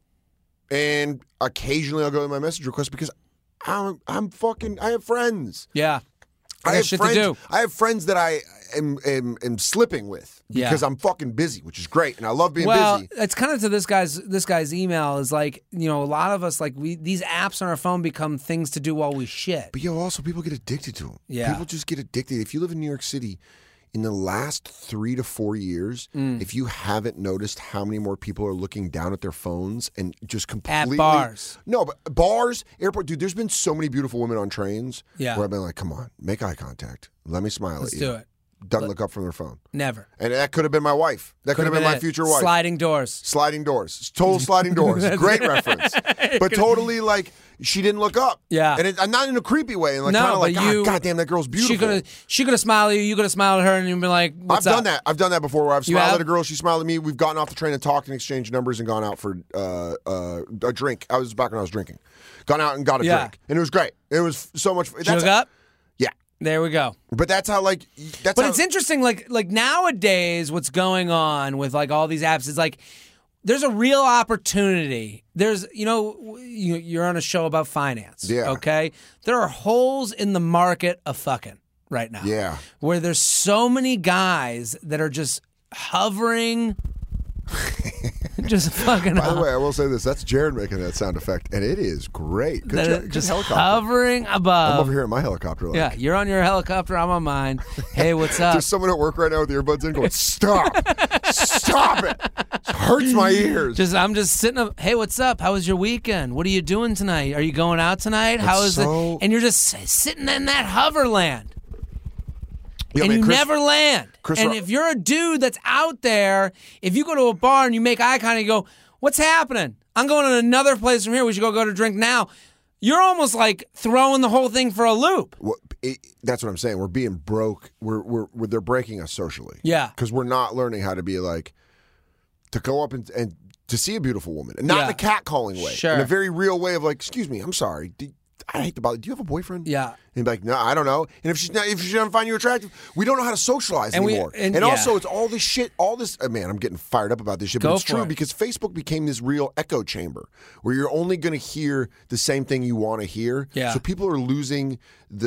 Speaker 2: And occasionally I'll go to my message request because I have friends.
Speaker 1: Yeah.
Speaker 2: I have
Speaker 1: shit
Speaker 2: friends,
Speaker 1: to do.
Speaker 2: I have friends that I am slipping with because I'm fucking busy, which is great, and I love being busy.
Speaker 1: Well, it's kind of to this guy's email is like, a lot of us these apps on our phone become things to do while we shit.
Speaker 2: But also people get addicted to them.
Speaker 1: Yeah.
Speaker 2: People just get addicted. If you live in New York City, in the last 3 to 4 years, if you haven't noticed how many more people are looking down at their phones and just completely...
Speaker 1: At bars.
Speaker 2: No, but bars, airport. Dude, there's been so many beautiful women on trains
Speaker 1: where
Speaker 2: I've been like, come on, make eye contact. Let me smile
Speaker 1: Let's
Speaker 2: at you.
Speaker 1: do it.
Speaker 2: doesn't look up from their phone.
Speaker 1: Never.
Speaker 2: And that could have been my wife. That could have been my future wife.
Speaker 1: Sliding doors.
Speaker 2: Sliding doors. Total sliding doors. Great reference. But totally like she didn't look up.
Speaker 1: Yeah.
Speaker 2: And I'm not in a creepy way. And like kind of like, God damn, that girl's beautiful.
Speaker 1: She could have smiled at you. You could have smiled at her, and you'd been like, "What's up?"
Speaker 2: I've done that before. Where I've smiled at a girl, she smiled at me. We've gotten off the train and talked and exchanged numbers and gone out for a drink. I was back when I was drinking. Gone out and got a drink, and it was great. It was so much.
Speaker 1: Did you hook up?
Speaker 2: Yeah.
Speaker 1: There we go.
Speaker 2: But that's how like that's.
Speaker 1: But it's interesting. Like nowadays, what's going on with like all these apps is like. There's a real opportunity. There's, you're on a show about finance.
Speaker 2: Yeah.
Speaker 1: Okay? There are holes in the market of fucking right now.
Speaker 2: Yeah.
Speaker 1: Where there's so many guys that are just hovering. Just fucking
Speaker 2: By the way, I will say this. That's Jared making that sound effect, and it is great. Good
Speaker 1: just
Speaker 2: helicopter.
Speaker 1: Hovering above.
Speaker 2: I'm over here in my helicopter. Like.
Speaker 1: Yeah, you're on your helicopter. I'm on mine. Hey, what's up?
Speaker 2: There's someone at work right now with earbuds in going, stop. Stop it. It hurts my ears.
Speaker 1: I'm just sitting up. Hey, what's up? How was your weekend? What are you doing tonight? Are you going out tonight? How is it? And you're just sitting in that hoverland. Yeah, and you never land. And if you're a dude that's out there, if you go to a bar and you make eye contact and you go, what's happening? I'm going to another place from here. We should go to drink now. You're almost like throwing the whole thing for a loop.
Speaker 2: Well, that's what I'm saying. We're being broke. They're breaking us socially.
Speaker 1: Yeah.
Speaker 2: Because we're not learning how to be like, to go up and to see a beautiful woman. And not in a catcalling way.
Speaker 1: Sure.
Speaker 2: In a very real way of like, excuse me, I'm sorry. I hate to bother. Do you have a boyfriend?
Speaker 1: Yeah.
Speaker 2: And be like, no, I don't know. And if she doesn't find you attractive, we don't know how to socialize anymore. And also, it's all this shit, man, I'm getting fired up about this shit, but it's true because Facebook became this real echo chamber where you're only going to hear the same thing you want to hear.
Speaker 1: Yeah.
Speaker 2: So people are losing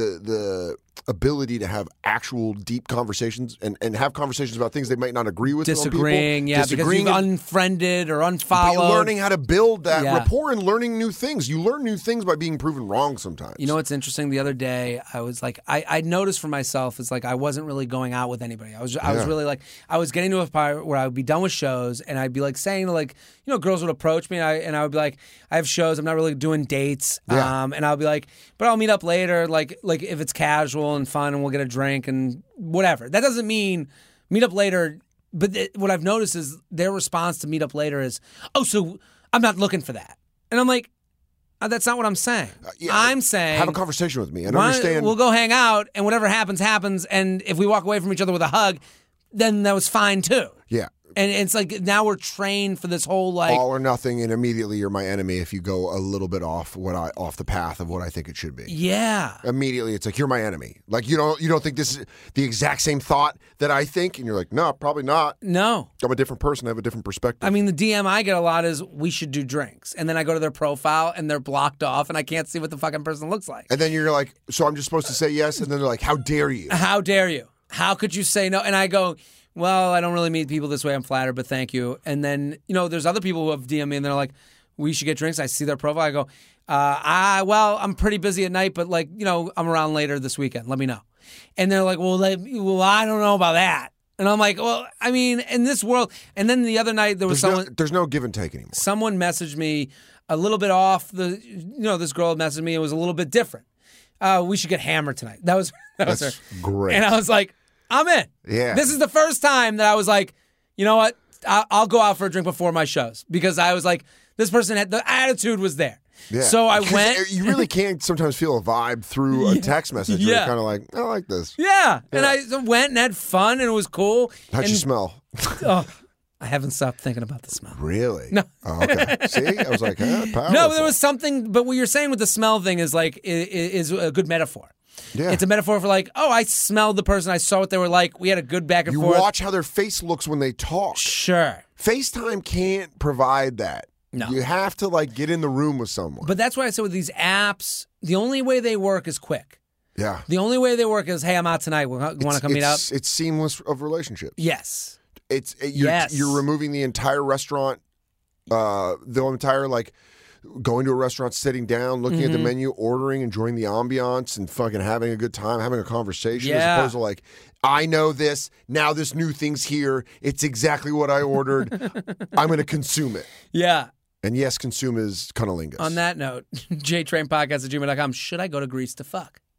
Speaker 2: the ability to have actual deep conversations and have conversations about things they might not agree with.
Speaker 1: Disagreeing, because you've unfriended or unfollowed.
Speaker 2: Learning how to build that rapport and learning new things. You learn new things by being proven wrong sometimes.
Speaker 1: You know what's interesting? The other day, I was like, I noticed for myself, it's like I wasn't really going out with anybody. I was really like, I was getting to a part where I would be done with shows and I'd be like saying like, girls would approach me and I would be like, I have shows, I'm not really doing dates.
Speaker 2: Yeah.
Speaker 1: And I'll be like, but I'll meet up later, like if it's casual and fun and we'll get a drink and whatever. That doesn't mean meet up later. But what I've noticed is their response to meet up later is, oh, so I'm not looking for that. And I'm like, that's not what I'm saying. I'm saying
Speaker 2: have a conversation with me and understand.
Speaker 1: We'll go hang out, and whatever happens, happens. And if we walk away from each other with a hug, then that was fine too.
Speaker 2: Yeah.
Speaker 1: And it's like now we're trained for this whole like
Speaker 2: all or nothing, and immediately you're my enemy if you go a little bit off the path of what I think it should be.
Speaker 1: Yeah.
Speaker 2: Immediately, it's like you're my enemy. Like you don't think this is the exact same thought that I think, and you're like, no, probably not.
Speaker 1: No,
Speaker 2: I'm a different person. I have a different perspective.
Speaker 1: I mean, the DM I get a lot is we should do drinks, and then I go to their profile and they're blocked off, and I can't see what the fucking person looks like.
Speaker 2: And then you're like, so I'm just supposed to say yes, and then they're like, how dare you?
Speaker 1: How dare you? How could you say no? And I go, well, I don't really meet people this way. I'm flattered, but thank you. And then, there's other people who have DM'd me and they're like, we should get drinks. I see their profile. I go, I'm pretty busy at night, but I'm around later this weekend. Let me know. And they're like, well, I don't know about that. And I'm like, well, I mean, in this world. And then the other night there was
Speaker 2: there's no give and take anymore.
Speaker 1: Someone messaged me a little bit off this girl messaged me. It was a little bit different. We should get hammered tonight. That's her.
Speaker 2: Great.
Speaker 1: And I was like, I'm in.
Speaker 2: Yeah.
Speaker 1: This is the first time that I was like, you know what? I'll go out for a drink before my shows because I was like, this person had the attitude was there.
Speaker 2: Yeah.
Speaker 1: So I went.
Speaker 2: You really can't sometimes feel a vibe through a text message.
Speaker 1: Yeah.
Speaker 2: You're kind of like, I like this.
Speaker 1: Yeah. And I went and had fun and it was cool.
Speaker 2: How'd you smell?
Speaker 1: I haven't stopped thinking about the smell.
Speaker 2: Really?
Speaker 1: No.
Speaker 2: Oh, okay. See? I was like, powerful.
Speaker 1: No, there was something. But what you're saying with the smell thing is like is a good metaphor.
Speaker 2: Yeah.
Speaker 1: It's a metaphor for like, oh, I smelled the person. I saw what they were like. We had a good back and forth.
Speaker 2: You watch how their face looks when they talk.
Speaker 1: Sure.
Speaker 2: FaceTime can't provide that.
Speaker 1: No.
Speaker 2: You have to like get in the room with someone.
Speaker 1: But that's why I said with these apps, the only way they work is quick.
Speaker 2: Yeah.
Speaker 1: The only way they work is, hey, I'm out tonight. Want to come meet up?
Speaker 2: It's seamless of relationships.
Speaker 1: Yes.
Speaker 2: You're removing the entire restaurant, the entire like going to a restaurant, sitting down, looking at the menu, ordering, enjoying the ambiance, and fucking having a good time, having a conversation, as opposed to like, I know this, now this new thing's here, it's exactly what I ordered, I'm going to consume it.
Speaker 1: Yeah.
Speaker 2: And yes, consume is cunnilingus.
Speaker 1: On that note, jtrainpodcast@gmail.com, should I go to Greece to fuck?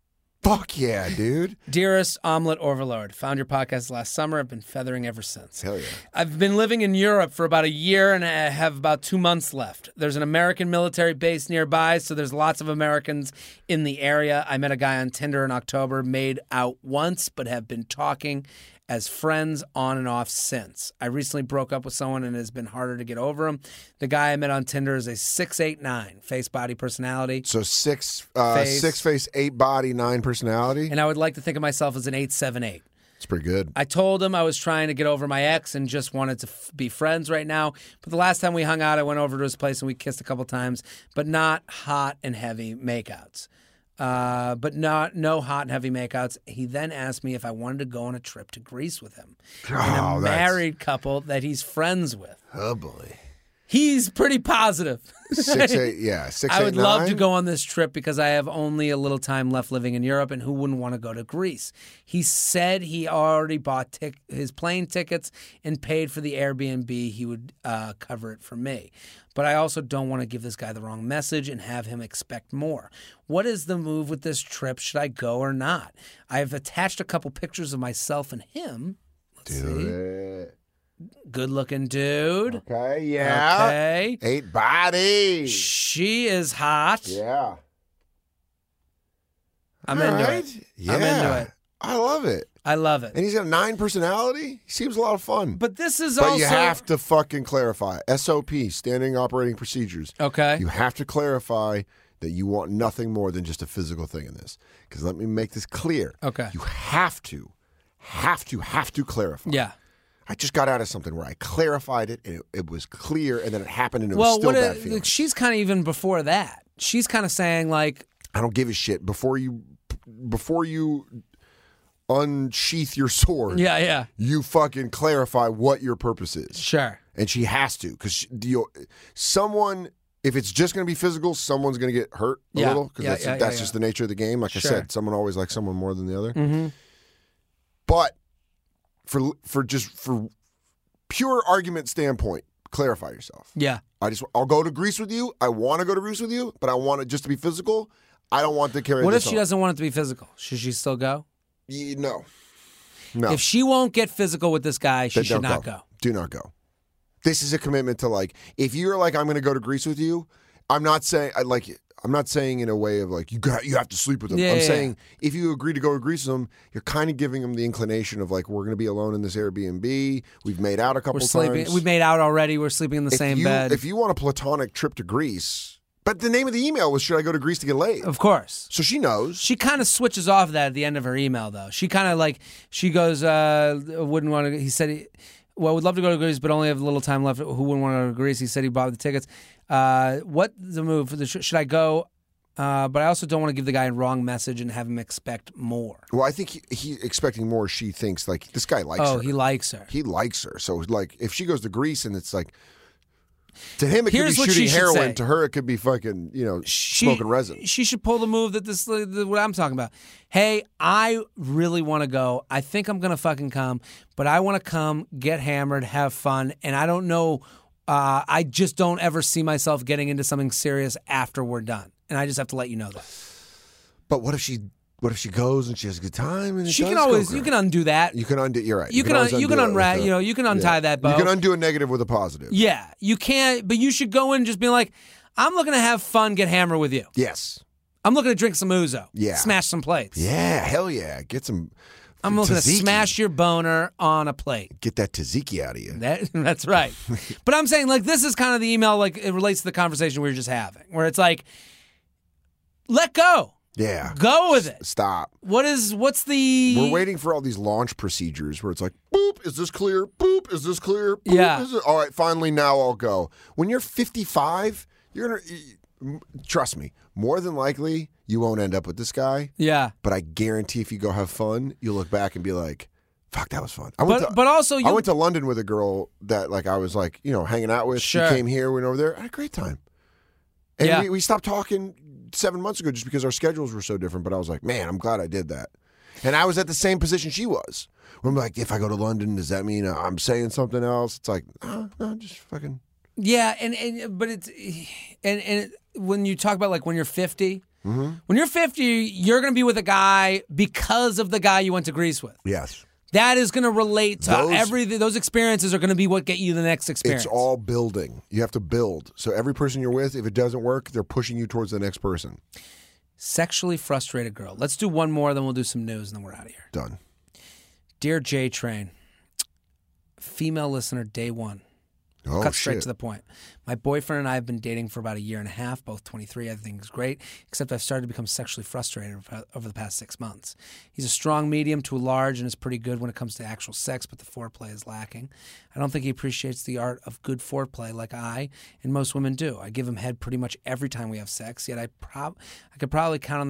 Speaker 2: Fuck yeah, dude.
Speaker 1: Dearest Omelette Overlord, found your podcast last summer. I've been feathering ever since.
Speaker 2: Hell yeah.
Speaker 1: I've been living in Europe for about a year and I have about 2 months left. There's an American military base nearby, so there's lots of Americans in the area. I met a guy on Tinder in October, made out once, but have been talking as friends on and off since. I recently broke up with someone and it has been harder to get over him. The guy I met on Tinder is a 6'8", face, body, personality.
Speaker 2: So six face, 8 body, 9 personality.
Speaker 1: And I would like to think of myself as an 8'7", 8".
Speaker 2: It's pretty good.
Speaker 1: I told him I was trying to get over my ex and just wanted to be friends right now. But the last time we hung out, I went over to his place and we kissed a couple times, but not hot and heavy makeouts. No hot and heavy makeouts. He then asked me if I wanted to go on a trip to Greece with him. And a married couple that he's friends with.
Speaker 2: Oh, boy.
Speaker 1: He's pretty positive.
Speaker 2: 6'8", yeah. 6'8",
Speaker 1: I would
Speaker 2: 9?
Speaker 1: love to go on this trip because I have only a little time left living in Europe, and who wouldn't want to go to Greece? He said he already bought his plane tickets and paid for the Airbnb. He would cover it for me. But I also don't want to give this guy the wrong message and have him expect more. What is the move with this trip? Should I go or not? I've attached a couple pictures of myself and him. Let's see.
Speaker 2: It.
Speaker 1: Good-looking dude.
Speaker 2: Okay, yeah.
Speaker 1: Okay.
Speaker 2: 8 body.
Speaker 1: She is hot.
Speaker 2: Yeah.
Speaker 1: I'm into it.
Speaker 2: Yeah.
Speaker 1: I'm into it.
Speaker 2: I love it.
Speaker 1: I love it.
Speaker 2: And he's got a 9 personality. He seems a lot of fun.
Speaker 1: But this is
Speaker 2: But
Speaker 1: also...
Speaker 2: you have to fucking clarify. SOP, standing operating procedures.
Speaker 1: Okay.
Speaker 2: You have to clarify that you want nothing more than just a physical thing in this. Because let me make this clear.
Speaker 1: Okay.
Speaker 2: You have to clarify.
Speaker 1: Yeah.
Speaker 2: I just got out of something where I clarified it, and it was clear, and then it happened, and it was still bad feeling.
Speaker 1: She's kind of even before that. She's kind of saying, like...
Speaker 2: I don't give a shit. Before you unsheath your sword,
Speaker 1: yeah,
Speaker 2: you fucking clarify what your purpose is.
Speaker 1: Sure.
Speaker 2: And she has to, because someone, if it's just going to be physical, someone's going to get hurt a little, because that's just the nature of the game. Like I said, someone always likes someone more than the other.
Speaker 1: Mm-hmm.
Speaker 2: But for pure argument standpoint, clarify yourself.
Speaker 1: Yeah.
Speaker 2: I'll go to Greece with you. I want to go to Greece with you, but I want it just to be physical. I don't want to carry this
Speaker 1: What if she
Speaker 2: on.
Speaker 1: doesn't want it to be physical? Should she still go?
Speaker 2: No.
Speaker 1: If she won't get physical with this guy, she should not go.
Speaker 2: Do not go. This is a commitment to, like, if you're like, I'm going to go to Greece with you, I'm not saying in a way of like, you have to sleep with him. I'm saying if you agree to go to Greece with him, you're kind of giving him the inclination of like, we're going to be alone in this Airbnb. We've made out a couple times.
Speaker 1: We've made out already. We're sleeping in the same bed.
Speaker 2: If you want a platonic trip to Greece, but the name of the email was, should I go to Greece to get laid?
Speaker 1: Of course.
Speaker 2: So she knows.
Speaker 1: She kind of switches off that at the end of her email, though. She kind of like, she goes, wouldn't want to, he said, would love to go to Greece, but only have a little time left. Who wouldn't want to go to Greece? He said he bought the tickets. What the move for the should I go? But I also don't want to give the guy a wrong message and have him expect more.
Speaker 2: Well, I think he's expecting more. She thinks like this guy likes her.
Speaker 1: Oh, he likes her.
Speaker 2: He likes her. So like, if she goes to Greece and it's like, to him it
Speaker 1: Here's
Speaker 2: could
Speaker 1: what
Speaker 2: be shooting
Speaker 1: she should
Speaker 2: heroin.
Speaker 1: say.
Speaker 2: To her it could be fucking smoking resin.
Speaker 1: She should pull the move that what I'm talking about. Hey, I really want to go. I think I'm gonna fucking come, but I want to come, get hammered, have fun, and I don't know. I just don't ever see myself getting into something serious after we're done. And I just have to let you know that.
Speaker 2: But what if she goes and she has a good time? And
Speaker 1: she can always. You can undo that.
Speaker 2: You can undo. You're right.
Speaker 1: You can unwrap. You can untie that bow.
Speaker 2: You can undo a negative with a positive.
Speaker 1: Yeah, you can't. But you should go in and just be like, I'm looking to have fun, get hammered with you.
Speaker 2: Yes.
Speaker 1: I'm looking to drink some ouzo.
Speaker 2: Yeah.
Speaker 1: Smash some plates.
Speaker 2: Yeah. Hell yeah. Get some.
Speaker 1: I'm looking
Speaker 2: tzatziki.
Speaker 1: to smash your boner on a plate.
Speaker 2: Get that tzatziki out of you.
Speaker 1: That's right. But I'm saying, like, this is kind of the email, like, it relates to the conversation we were just having, where it's like, let go.
Speaker 2: Yeah.
Speaker 1: Go with it.
Speaker 2: Stop.
Speaker 1: What's the...
Speaker 2: We're waiting for all these launch procedures where it's like, boop, is this clear? Boop, is this clear? Boop,
Speaker 1: yeah.
Speaker 2: Is it? All right, finally, now I'll go. When you're 55, you're going to... Trust me, more than likely, you won't end up with this guy.
Speaker 1: Yeah.
Speaker 2: But I guarantee if you go have fun, you'll look back and be like, fuck, that was fun. I went to London with a girl that like I was like, hanging out with.
Speaker 1: Sure.
Speaker 2: She came here, went over there. I had a great time. And
Speaker 1: yeah.
Speaker 2: we stopped talking 7 months ago just because our schedules were so different. But I was like, man, I'm glad I did that. And I was at the same position she was. I'm like, if I go to London, does that mean I'm saying something else? It's like, no, just fucking.
Speaker 1: Yeah, but it's when you talk about like when you're 50, When you're 50, you're going to be with a guy because of the guy you went to Greece with.
Speaker 2: Yes.
Speaker 1: That is going to relate to everything. Those experiences are going to be what get you the next experience.
Speaker 2: It's all building. You have to build. So every person you're with, if it doesn't work, they're pushing you towards the next person.
Speaker 1: Sexually frustrated girl. Let's do one more, then we'll do some news, and then we're out of here.
Speaker 2: Done.
Speaker 1: Dear J Train, female listener, day one.
Speaker 2: Oh,
Speaker 1: Cut straight to the point. My boyfriend and I have been dating for about a year and a half, both 23. I think is great, except I've started to become sexually frustrated over the past 6 months. He's a strong medium to a large and is pretty good when it comes to actual sex, but the foreplay is lacking. I don't think he appreciates the art of good foreplay like I and most women do. I give him head pretty much every time we have sex, yet I could probably count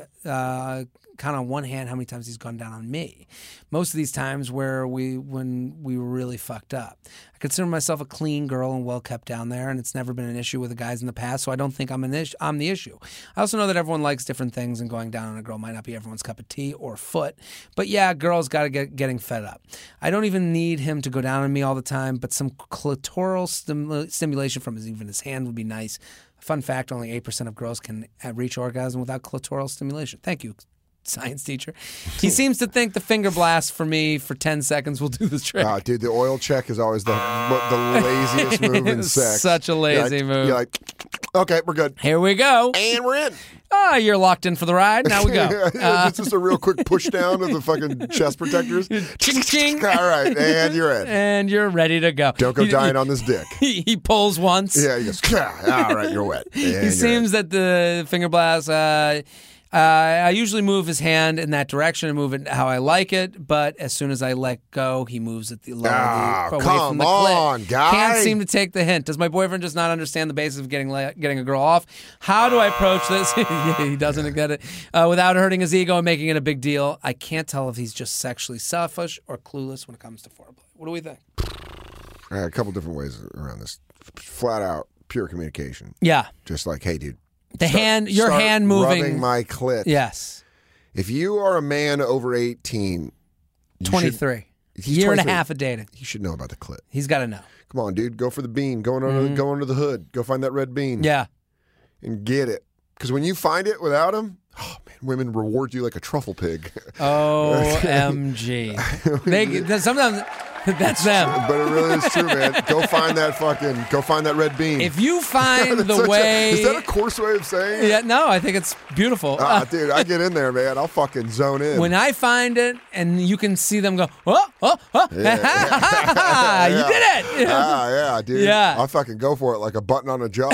Speaker 1: on one hand how many times he's gone down on me. Most of these times when we were really fucked up. I consider myself a clean girl and well kept down there, and it's never been an issue with the guys in the past, so I don't think I'm the issue. I also know that everyone likes different things, and going down on a girl might not be everyone's cup of tea or foot. But yeah, girls got to get getting fed up. I don't even need him to go down on me all the time, but some clitoral stimulation from even his hand would be nice. Fun fact, only 8% of girls can reach orgasm without clitoral stimulation. Thank you, science teacher. He seems to think the finger blast for me for 10 seconds will do the trick.
Speaker 2: Dude, the oil check is always the laziest move in sex.
Speaker 1: Such a lazy move.
Speaker 2: You're like, okay, we're good.
Speaker 1: Here we go.
Speaker 2: And we're in.
Speaker 1: You're locked in for the ride. Now we go.
Speaker 2: It's just a real quick push down of the fucking chest protectors.
Speaker 1: Ching, ching.
Speaker 2: All right, and you're in.
Speaker 1: And you're ready to go.
Speaker 2: Don't go dying on this dick.
Speaker 1: He pulls once.
Speaker 2: Yeah, he goes, all right, you're wet.
Speaker 1: He seems that the finger blast... I usually move his hand in that direction and move it how I like it, but as soon as I let go, he moves it away from the clit.
Speaker 2: Guy.
Speaker 1: Can't seem to take the hint. Does my boyfriend just not understand the basis of getting a girl off? How do I approach this? He doesn't get it. Without hurting his ego and making it a big deal. I can't tell if he's just sexually selfish or clueless when it comes to foreplay. What do we think?
Speaker 2: A couple different ways around this. Flat out, pure communication.
Speaker 1: Yeah.
Speaker 2: Just like, hey, dude.
Speaker 1: Your hand moving.
Speaker 2: Rubbing my clit.
Speaker 1: Yes.
Speaker 2: If you are a man over 18.
Speaker 1: 23. Year and a half of dating.
Speaker 2: He should know about the clit.
Speaker 1: He's got to know.
Speaker 2: Come on, dude. Go for the bean. Go under the hood. Go find that red bean.
Speaker 1: Yeah.
Speaker 2: And get it. Because when you find it without him, oh, man, women reward you like a truffle pig.
Speaker 1: OMG. Sometimes... That's them.
Speaker 2: But it really is true, man. Go find that red bean.
Speaker 1: If you find the way...
Speaker 2: Is that a coarse way of saying it?
Speaker 1: Yeah, no, I think it's beautiful.
Speaker 2: Dude, I get in there, man. I'll fucking zone in.
Speaker 1: When I find it and you can see them go, oh, yeah. You did it.
Speaker 2: Yeah, dude.
Speaker 1: Yeah.
Speaker 2: I'll fucking go for it like a button on a jaw.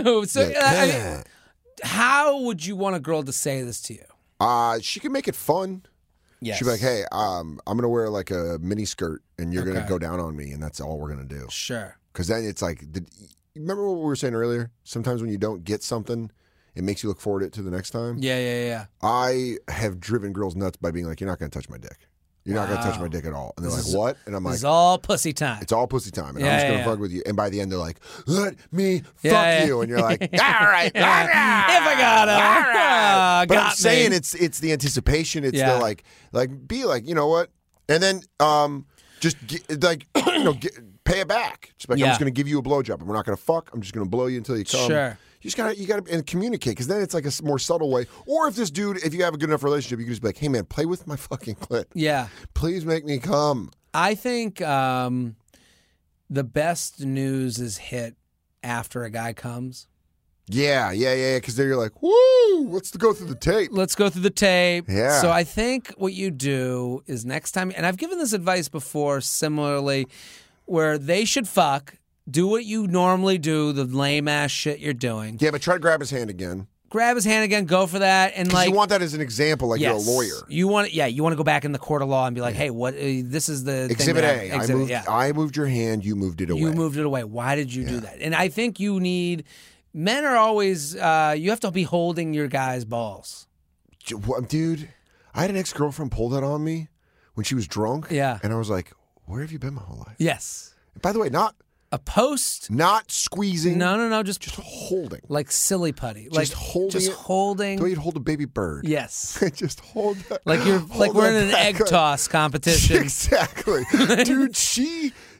Speaker 1: How would you want a girl to say this to you?
Speaker 2: She can make it fun.
Speaker 1: Yes.
Speaker 2: She'd be like, hey, I'm going to wear like a mini skirt and you're going to go down on me and that's all we're going to do.
Speaker 1: Sure.
Speaker 2: Because then it's like, remember what we were saying earlier? Sometimes when you don't get something, it makes you look forward to the next time.
Speaker 1: Yeah.
Speaker 2: I have driven girls nuts by being like, you're not going to touch my dick. You're not going to touch my dick at all. And they're like, what? And I'm like,
Speaker 1: it's all pussy time.
Speaker 2: It's all pussy time. And I'm just going to fuck with you. And by the end, they're like, let me fuck you. And you're like, all right. If
Speaker 1: I gotta.
Speaker 2: All right. But I'm saying it's the anticipation. It's the be like, you know what? And then just pay it back. Just like, I'm just going to give you a blowjob. And we're not going to fuck. I'm just going to blow you until you come.
Speaker 1: Sure.
Speaker 2: You gotta and communicate, because then it's like a more subtle way. Or if you have a good enough relationship, you can just be like, hey man, play with my fucking clit.
Speaker 1: Yeah.
Speaker 2: Please make me come.
Speaker 1: I think the best news is hit after a guy comes.
Speaker 2: Yeah, because then you're like, woo, let's go through the tape.
Speaker 1: Let's go through the tape.
Speaker 2: Yeah.
Speaker 1: So I think what you do is next time, and I've given this advice before similarly, where they should fuck. Do what you normally do, the lame-ass shit you're doing.
Speaker 2: Yeah, but try to grab his hand again.
Speaker 1: Grab his hand again, go for that. And
Speaker 2: you want that as an example, like you're a lawyer.
Speaker 1: You want to go back in the court of law and be like, hey, what? This is the
Speaker 2: Exhibit
Speaker 1: thing
Speaker 2: A. I moved your hand, you moved it away.
Speaker 1: You moved it away. Why did you do that? And I think men are always, you have to be holding your guy's balls.
Speaker 2: Dude, I had an ex-girlfriend pull that on me when she was drunk.
Speaker 1: Yeah.
Speaker 2: And I was like, where have you been my whole life?
Speaker 1: Yes.
Speaker 2: By the way, not squeezing.
Speaker 1: No, just
Speaker 2: holding.
Speaker 1: Like silly putty.
Speaker 2: Just holding. The way you'd hold a baby bird.
Speaker 1: Yes.
Speaker 2: Just hold that.
Speaker 1: Like we're in an egg toss competition.
Speaker 2: Exactly. Dude, she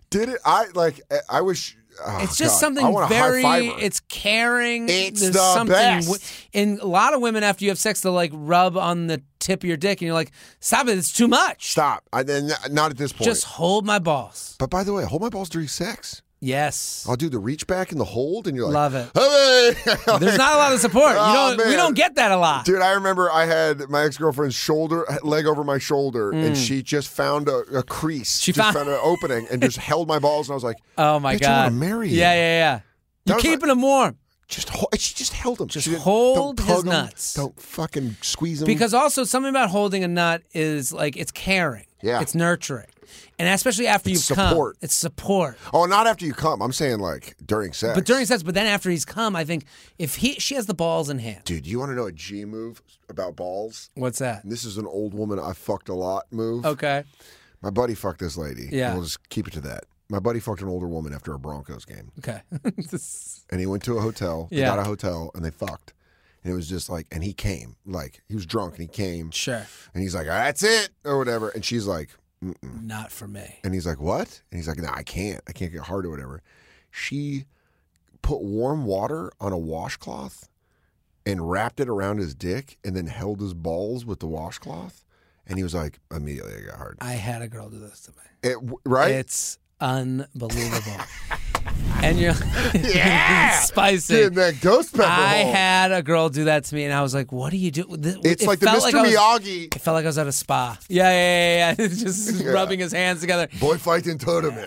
Speaker 2: Did it? I wish. Oh,
Speaker 1: it's just
Speaker 2: God.
Speaker 1: something
Speaker 2: I want a
Speaker 1: very.
Speaker 2: high fiber.
Speaker 1: It's caring.
Speaker 2: It's
Speaker 1: There's
Speaker 2: the
Speaker 1: something,
Speaker 2: best.
Speaker 1: And a lot of women, after you have sex, they'll like rub on the tip of your dick, and you're like, "Stop it! It's too much."
Speaker 2: Stop. Not at this point.
Speaker 1: Just hold my balls.
Speaker 2: But by the way, hold my balls during sex.
Speaker 1: Yes.
Speaker 2: I'll do the reach back and the hold, and you're like,
Speaker 1: love it.
Speaker 2: Hey!
Speaker 1: There's not a lot of support. We don't get that a lot.
Speaker 2: Dude, I remember I had my ex-girlfriend's leg over my shoulder, and she just found a crease. She found an opening and just held my balls, and I was like,
Speaker 1: "Oh my God,
Speaker 2: I want to marry you."
Speaker 1: Yeah. You're keeping them warm.
Speaker 2: She just held them.
Speaker 1: Just hold his nuts.
Speaker 2: Don't fucking squeeze them.
Speaker 1: Because also something about holding a nut is like it's caring.
Speaker 2: Yeah.
Speaker 1: It's nurturing. And especially after you've come. It's support.
Speaker 2: Oh, not after you come. I'm saying like during sex.
Speaker 1: But during sex, but then after he's come, I think if she has the balls in hand.
Speaker 2: Dude, you want to know a G move about balls?
Speaker 1: What's that?
Speaker 2: And this is an old woman I fucked a lot move.
Speaker 1: Okay.
Speaker 2: My buddy fucked this lady.
Speaker 1: Yeah.
Speaker 2: We'll just keep it to that. My buddy fucked an older woman after a Broncos game.
Speaker 1: Okay.
Speaker 2: And he went to a hotel. They got a hotel and they fucked. And it was just like, and he came. Like, he was drunk and he came.
Speaker 1: Sure.
Speaker 2: And he's like, that's it, or whatever. And she's like, mm-mm.
Speaker 1: Not for me.
Speaker 2: And he's like, what? And he's like, no, I can't get hard or whatever. She put warm water on a washcloth and wrapped it around his dick and then held his balls with the washcloth. And he was like, immediately I got hard.
Speaker 1: I had a girl do this to me.
Speaker 2: Right?
Speaker 1: It's unbelievable. And you're spicy.
Speaker 2: Dude, that ghost pepper
Speaker 1: I
Speaker 2: hole.
Speaker 1: had a girl do that to me, and I was like, what do you do?
Speaker 2: It's like the Mr. Miyagi.
Speaker 1: It felt like I was at a spa. Yeah. Just rubbing his hands together.
Speaker 2: Boy fighting tournament.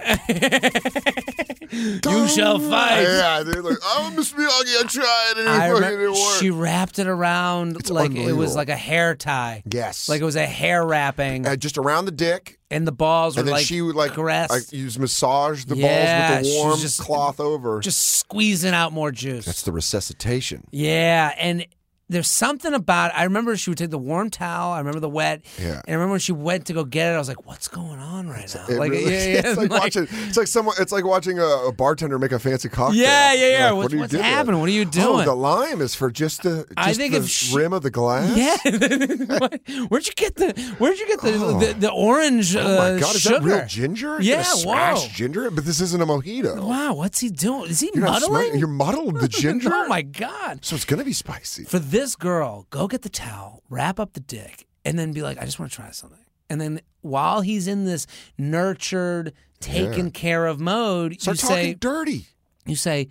Speaker 1: You shall fight.
Speaker 2: Yeah, dude, like, I'm Mr. Miyagi, I tried, and it fucking didn't work.
Speaker 1: She wrapped it around like it was like a hair tie.
Speaker 2: Yes.
Speaker 1: Like it was a hair wrapping.
Speaker 2: Just around the dick.
Speaker 1: And the balls were
Speaker 2: and then
Speaker 1: like
Speaker 2: she would like use massage the balls with the warm cloth over.
Speaker 1: Just squeezing out more juice.
Speaker 2: That's the resuscitation.
Speaker 1: Yeah, and there's something about it. I remember she would take the warm towel. I remember the wet.
Speaker 2: Yeah.
Speaker 1: And I remember when she went to go get it, I was like, what's going on right now? Like,
Speaker 2: really, it's like watching. It's like watching a bartender make a fancy cocktail.
Speaker 1: Yeah.
Speaker 2: Like,
Speaker 1: what's happening? What are you doing?
Speaker 2: Oh, the lime is for just the rim of the glass.
Speaker 1: Yeah. Where'd you get the orange?
Speaker 2: Oh my God, is
Speaker 1: sugar?
Speaker 2: that real ginger?
Speaker 1: Yeah,
Speaker 2: whoa. Ginger, but this isn't a mojito.
Speaker 1: Wow, what's he doing? Is he muddling?
Speaker 2: You're muddled the ginger.
Speaker 1: Oh my God!
Speaker 2: So it's gonna be spicy.
Speaker 1: For this girl, go get the towel, wrap up the dick, and then be like, I just want to try something. And then while he's in this nurtured, taken care of mode,
Speaker 2: Start talking dirty.
Speaker 1: You say,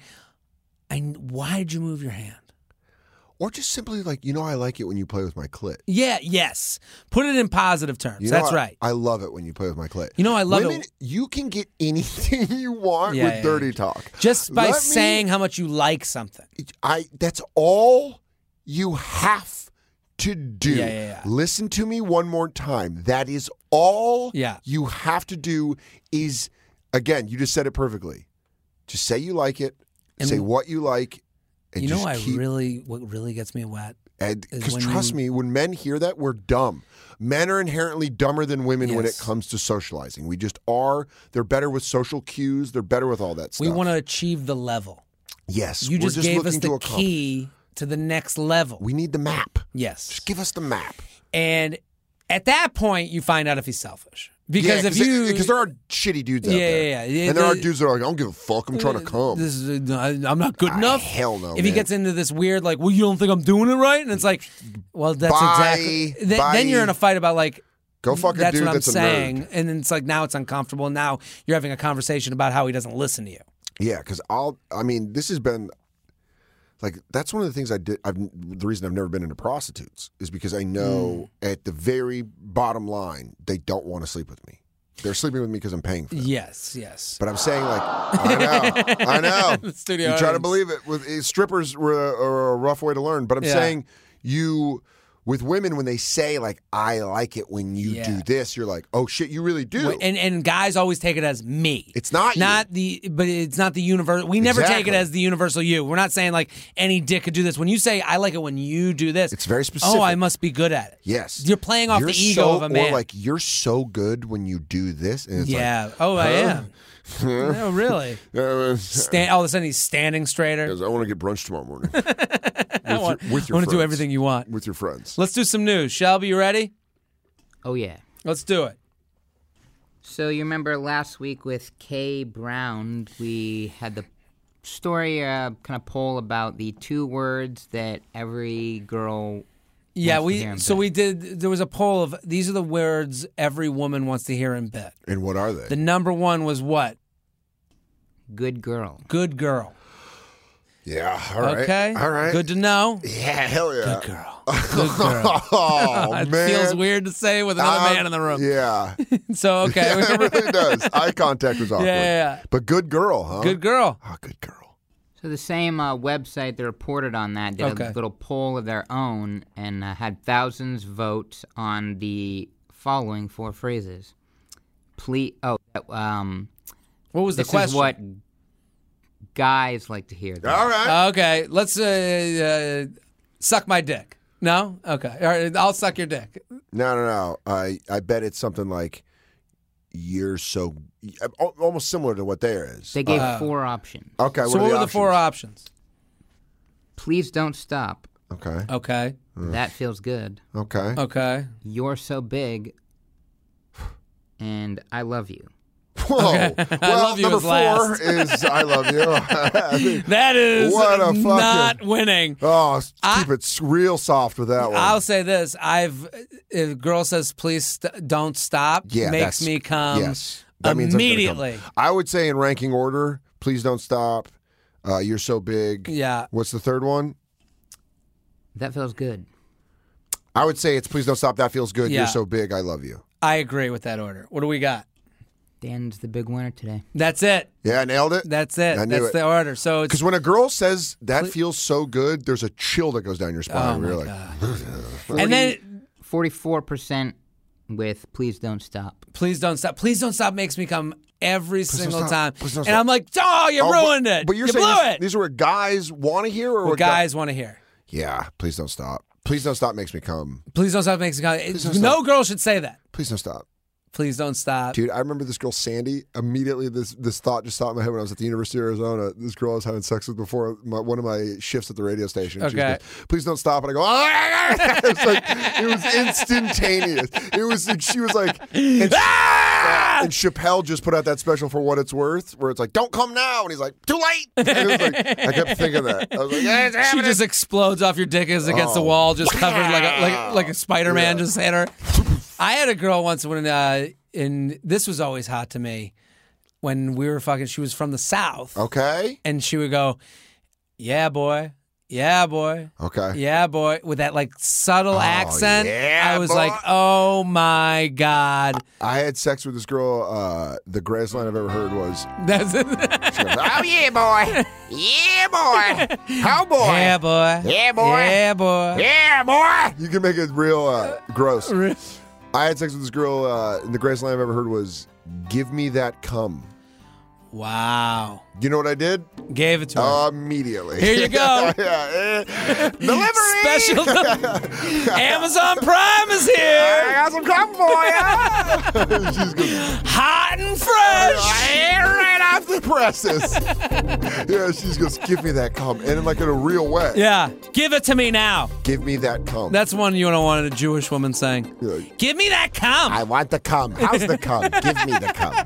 Speaker 1: why did you move your hand?
Speaker 2: Or just simply like, I like it when you play with my clit.
Speaker 1: Yeah, yes. Put it in positive terms. That's right.
Speaker 2: I love it when you play with my clit.
Speaker 1: I love
Speaker 2: Women, you can get anything you want with dirty talk.
Speaker 1: Just by saying how much you like something.
Speaker 2: That's all you have to do.
Speaker 1: Yeah.
Speaker 2: Listen to me one more time. That is all you have to do is, again, you just said it perfectly. Just say you like it, say what you like. And
Speaker 1: what really gets me wet?
Speaker 2: Because trust me, when men hear that, we're dumb. Men are inherently dumber than women when it comes to socializing. We just are. They're better with social cues. They're better with all that stuff.
Speaker 1: We want to achieve the level.
Speaker 2: Yes.
Speaker 1: You just gave us the key to the next level.
Speaker 2: We need the map.
Speaker 1: Yes.
Speaker 2: Just give us the map.
Speaker 1: And at that point, you find out if he's selfish. Because
Speaker 2: because there are shitty dudes out there. Yeah. And there are dudes that are like, I don't give a fuck. I'm trying to come.
Speaker 1: I'm not good enough.
Speaker 2: Hell no.
Speaker 1: If he gets into this weird, like, well, you don't think I'm doing it right? And it's like, well, that's exactly. Then you're in a fight about, like,
Speaker 2: go fuck a
Speaker 1: that's
Speaker 2: dude
Speaker 1: what
Speaker 2: that's
Speaker 1: I'm
Speaker 2: a
Speaker 1: saying.
Speaker 2: nerd.
Speaker 1: And then it's like, now it's uncomfortable. And now you're having a conversation about how he doesn't listen to you.
Speaker 2: Yeah, because this has been. Like, that's one of the things I did. The reason I've never been into prostitutes is because I know at the very bottom line, they don't want to sleep with me. They're sleeping with me because I'm paying for them.
Speaker 1: Yes.
Speaker 2: But I'm saying, like, I know.
Speaker 1: The studio
Speaker 2: you try to believe it. Strippers are a rough way to learn. But I'm saying with women, when they say, like, I like it when you do this, you're like, oh, shit, you really do.
Speaker 1: And guys always take it as me.
Speaker 2: It's not
Speaker 1: but it's not the universal. We never take it as the universal you. We're not saying, like, any dick could do this. When you say, I like it when you do this.
Speaker 2: It's very specific.
Speaker 1: Oh, I must be good at it.
Speaker 2: Yes.
Speaker 1: You're playing off the ego of a man.
Speaker 2: Or, like, you're so good when you do this. And it's like,
Speaker 1: I am. No, really. All of a sudden, he's standing straighter.
Speaker 2: I want to get brunch tomorrow morning.
Speaker 1: I want to do everything you want.
Speaker 2: With your friends.
Speaker 1: Let's do some news. Shelby, you ready?
Speaker 3: Oh, yeah.
Speaker 1: Let's do it.
Speaker 3: So you remember last week with Kay Brown, we had the story, kind of poll about the 2 words that every girl.
Speaker 1: Yeah, we did. There was a poll of these are the words every woman wants to hear in bed.
Speaker 2: And what are they?
Speaker 1: The number 1 was what?
Speaker 3: Good girl.
Speaker 1: Good girl.
Speaker 2: Yeah. All right.
Speaker 1: Okay.
Speaker 2: All right.
Speaker 1: Good to know.
Speaker 2: Yeah. Hell yeah.
Speaker 1: Good girl. Good girl.
Speaker 2: Oh
Speaker 1: It
Speaker 2: man.
Speaker 1: feels weird to say with another man in the room.
Speaker 2: Yeah.
Speaker 1: So okay.
Speaker 2: Yeah, it really does. Eye contact was awkward.
Speaker 1: Yeah.
Speaker 2: But good girl, huh?
Speaker 1: Good girl.
Speaker 2: Oh, good girl.
Speaker 3: So the same website that reported on that did a little poll of their own and had thousands vote on the following 4 phrases. Please. Oh.
Speaker 1: What was the question?
Speaker 3: This is what guys like to hear.
Speaker 2: All right.
Speaker 1: Okay. Let's suck my dick. No? Okay. All right, I'll suck your dick.
Speaker 2: No. I bet it's something like you're so almost similar to what there is.
Speaker 3: They gave 4 options.
Speaker 2: Okay.
Speaker 1: So what were the 4 options?
Speaker 3: Please don't stop.
Speaker 2: Okay.
Speaker 1: Okay.
Speaker 3: That feels good.
Speaker 2: Okay.
Speaker 1: Okay.
Speaker 3: You're so big. And I love you.
Speaker 2: Whoa.
Speaker 1: Okay.
Speaker 2: Well,
Speaker 1: I love you
Speaker 2: number
Speaker 1: is
Speaker 2: 4
Speaker 1: last.
Speaker 2: is I love you. I mean,
Speaker 1: That is
Speaker 2: what a fucking,
Speaker 1: not winning.
Speaker 2: Oh, keep it real soft with that one.
Speaker 1: I'll say this: if a girl says "please don't stop," makes me come.
Speaker 2: Yes, that means
Speaker 1: immediately.
Speaker 2: I would say in ranking order: please don't stop. You're so big.
Speaker 1: Yeah.
Speaker 2: What's the third one?
Speaker 3: That feels good.
Speaker 2: I would say it's please don't stop. That feels good.
Speaker 1: Yeah.
Speaker 2: You're so big. I love you.
Speaker 1: I agree with that order. What do we got?
Speaker 3: Dan's the big winner today.
Speaker 1: That's it.
Speaker 2: Yeah, I nailed it.
Speaker 1: That's it.
Speaker 2: I knew
Speaker 1: That's
Speaker 2: it.
Speaker 1: the order. So it's
Speaker 2: Because when a girl says that feels so good, there's a chill that goes down your spine.
Speaker 1: Oh,
Speaker 2: You're
Speaker 1: my
Speaker 2: like,
Speaker 1: and then
Speaker 3: 44% with please don't stop.
Speaker 1: please don't stop. Please don't stop makes me come every single
Speaker 2: stop.
Speaker 1: time.
Speaker 2: Please don't
Speaker 1: And
Speaker 2: stop.
Speaker 1: I'm like, oh, you ruined it.
Speaker 2: But you're
Speaker 1: you
Speaker 2: saying
Speaker 1: blew it.
Speaker 2: these are what guys want to hear, or
Speaker 1: What guys want to hear.
Speaker 2: Yeah, please don't stop. Please don't stop makes me come.
Speaker 1: Please don't stop makes me come.
Speaker 2: don't
Speaker 1: No
Speaker 2: stop.
Speaker 1: girl should say that.
Speaker 2: Please don't stop.
Speaker 1: Please don't stop.
Speaker 2: Dude, I remember this girl, Sandy. Immediately, this thought just stopped in my head when I was at the University of Arizona. This girl I was having sex with before one of my shifts at the radio station. She
Speaker 1: Okay.
Speaker 2: goes, please don't stop. And I go, it's like, it was instantaneous. It was, she was like, and Chappelle just put out that special For What It's Worth, where it's like, don't come now. And he's like, too late. And it was like, I kept thinking that. I was like, yeah, it's
Speaker 1: She
Speaker 2: happening.
Speaker 1: just explodes off your dick as against the wall, just covered like a Spider-Man just hit her. I had a girl once when this was always hot to me when we were fucking. She was from the South,
Speaker 2: Okay.
Speaker 1: and she would go, "Yeah, boy, yeah, boy,
Speaker 2: Okay.
Speaker 1: yeah, boy," with that like subtle accent.
Speaker 2: yeah,
Speaker 1: I was
Speaker 2: boy.
Speaker 1: like, "Oh my god!"
Speaker 2: I had sex with this girl. The greatest line I've ever heard was,
Speaker 1: That's it.
Speaker 2: she goes, oh, yeah, boy. Yeah, boy. Oh, boy.
Speaker 1: Yeah, boy.
Speaker 2: Yeah, boy.
Speaker 1: Yeah, boy.
Speaker 2: Yeah, boy. You can make it real gross. I had sex with this girl, and the greatest line I've ever heard was, give me that cum.
Speaker 1: Wow.
Speaker 2: You know what I did?
Speaker 1: Gave it to her.
Speaker 2: Immediately.
Speaker 1: Here you go.
Speaker 2: Delivery!
Speaker 1: Special. Amazon Prime is here.
Speaker 2: I got some cum for you. She's good.
Speaker 1: Hot and fresh.
Speaker 2: Right off the presses. Yeah, she's goes, give me that cum. And in a real way.
Speaker 1: Yeah. Give it to me now.
Speaker 2: Give me that cum.
Speaker 1: That's one you don't want a Jewish woman saying.
Speaker 2: Yeah.
Speaker 1: Give me that cum.
Speaker 2: I want the cum. How's the cum? Give me the cum.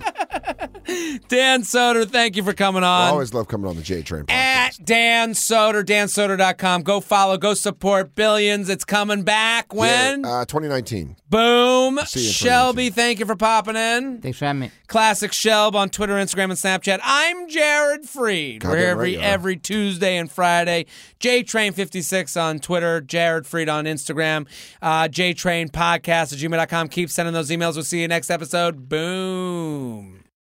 Speaker 1: Dan Soder, thank you for coming
Speaker 2: I
Speaker 1: on.
Speaker 2: always love coming on the J Train podcast.
Speaker 1: At Dan Soder, dansoder.com. Go follow, go support Billions. It's coming back when?
Speaker 2: 2019.
Speaker 1: Boom.
Speaker 2: See you in
Speaker 1: Shelby, thank you for popping in.
Speaker 3: Thanks for having me.
Speaker 1: Classic Shelb on Twitter, Instagram, and Snapchat. I'm Jared Freed.
Speaker 2: Goddamn
Speaker 1: We're here
Speaker 2: right you are.
Speaker 1: every Tuesday and Friday. JTrain56 on Twitter, Jared Freed on Instagram, JTrainPodcast at gmail.com. Keep sending those emails. We'll see you next episode. Boom.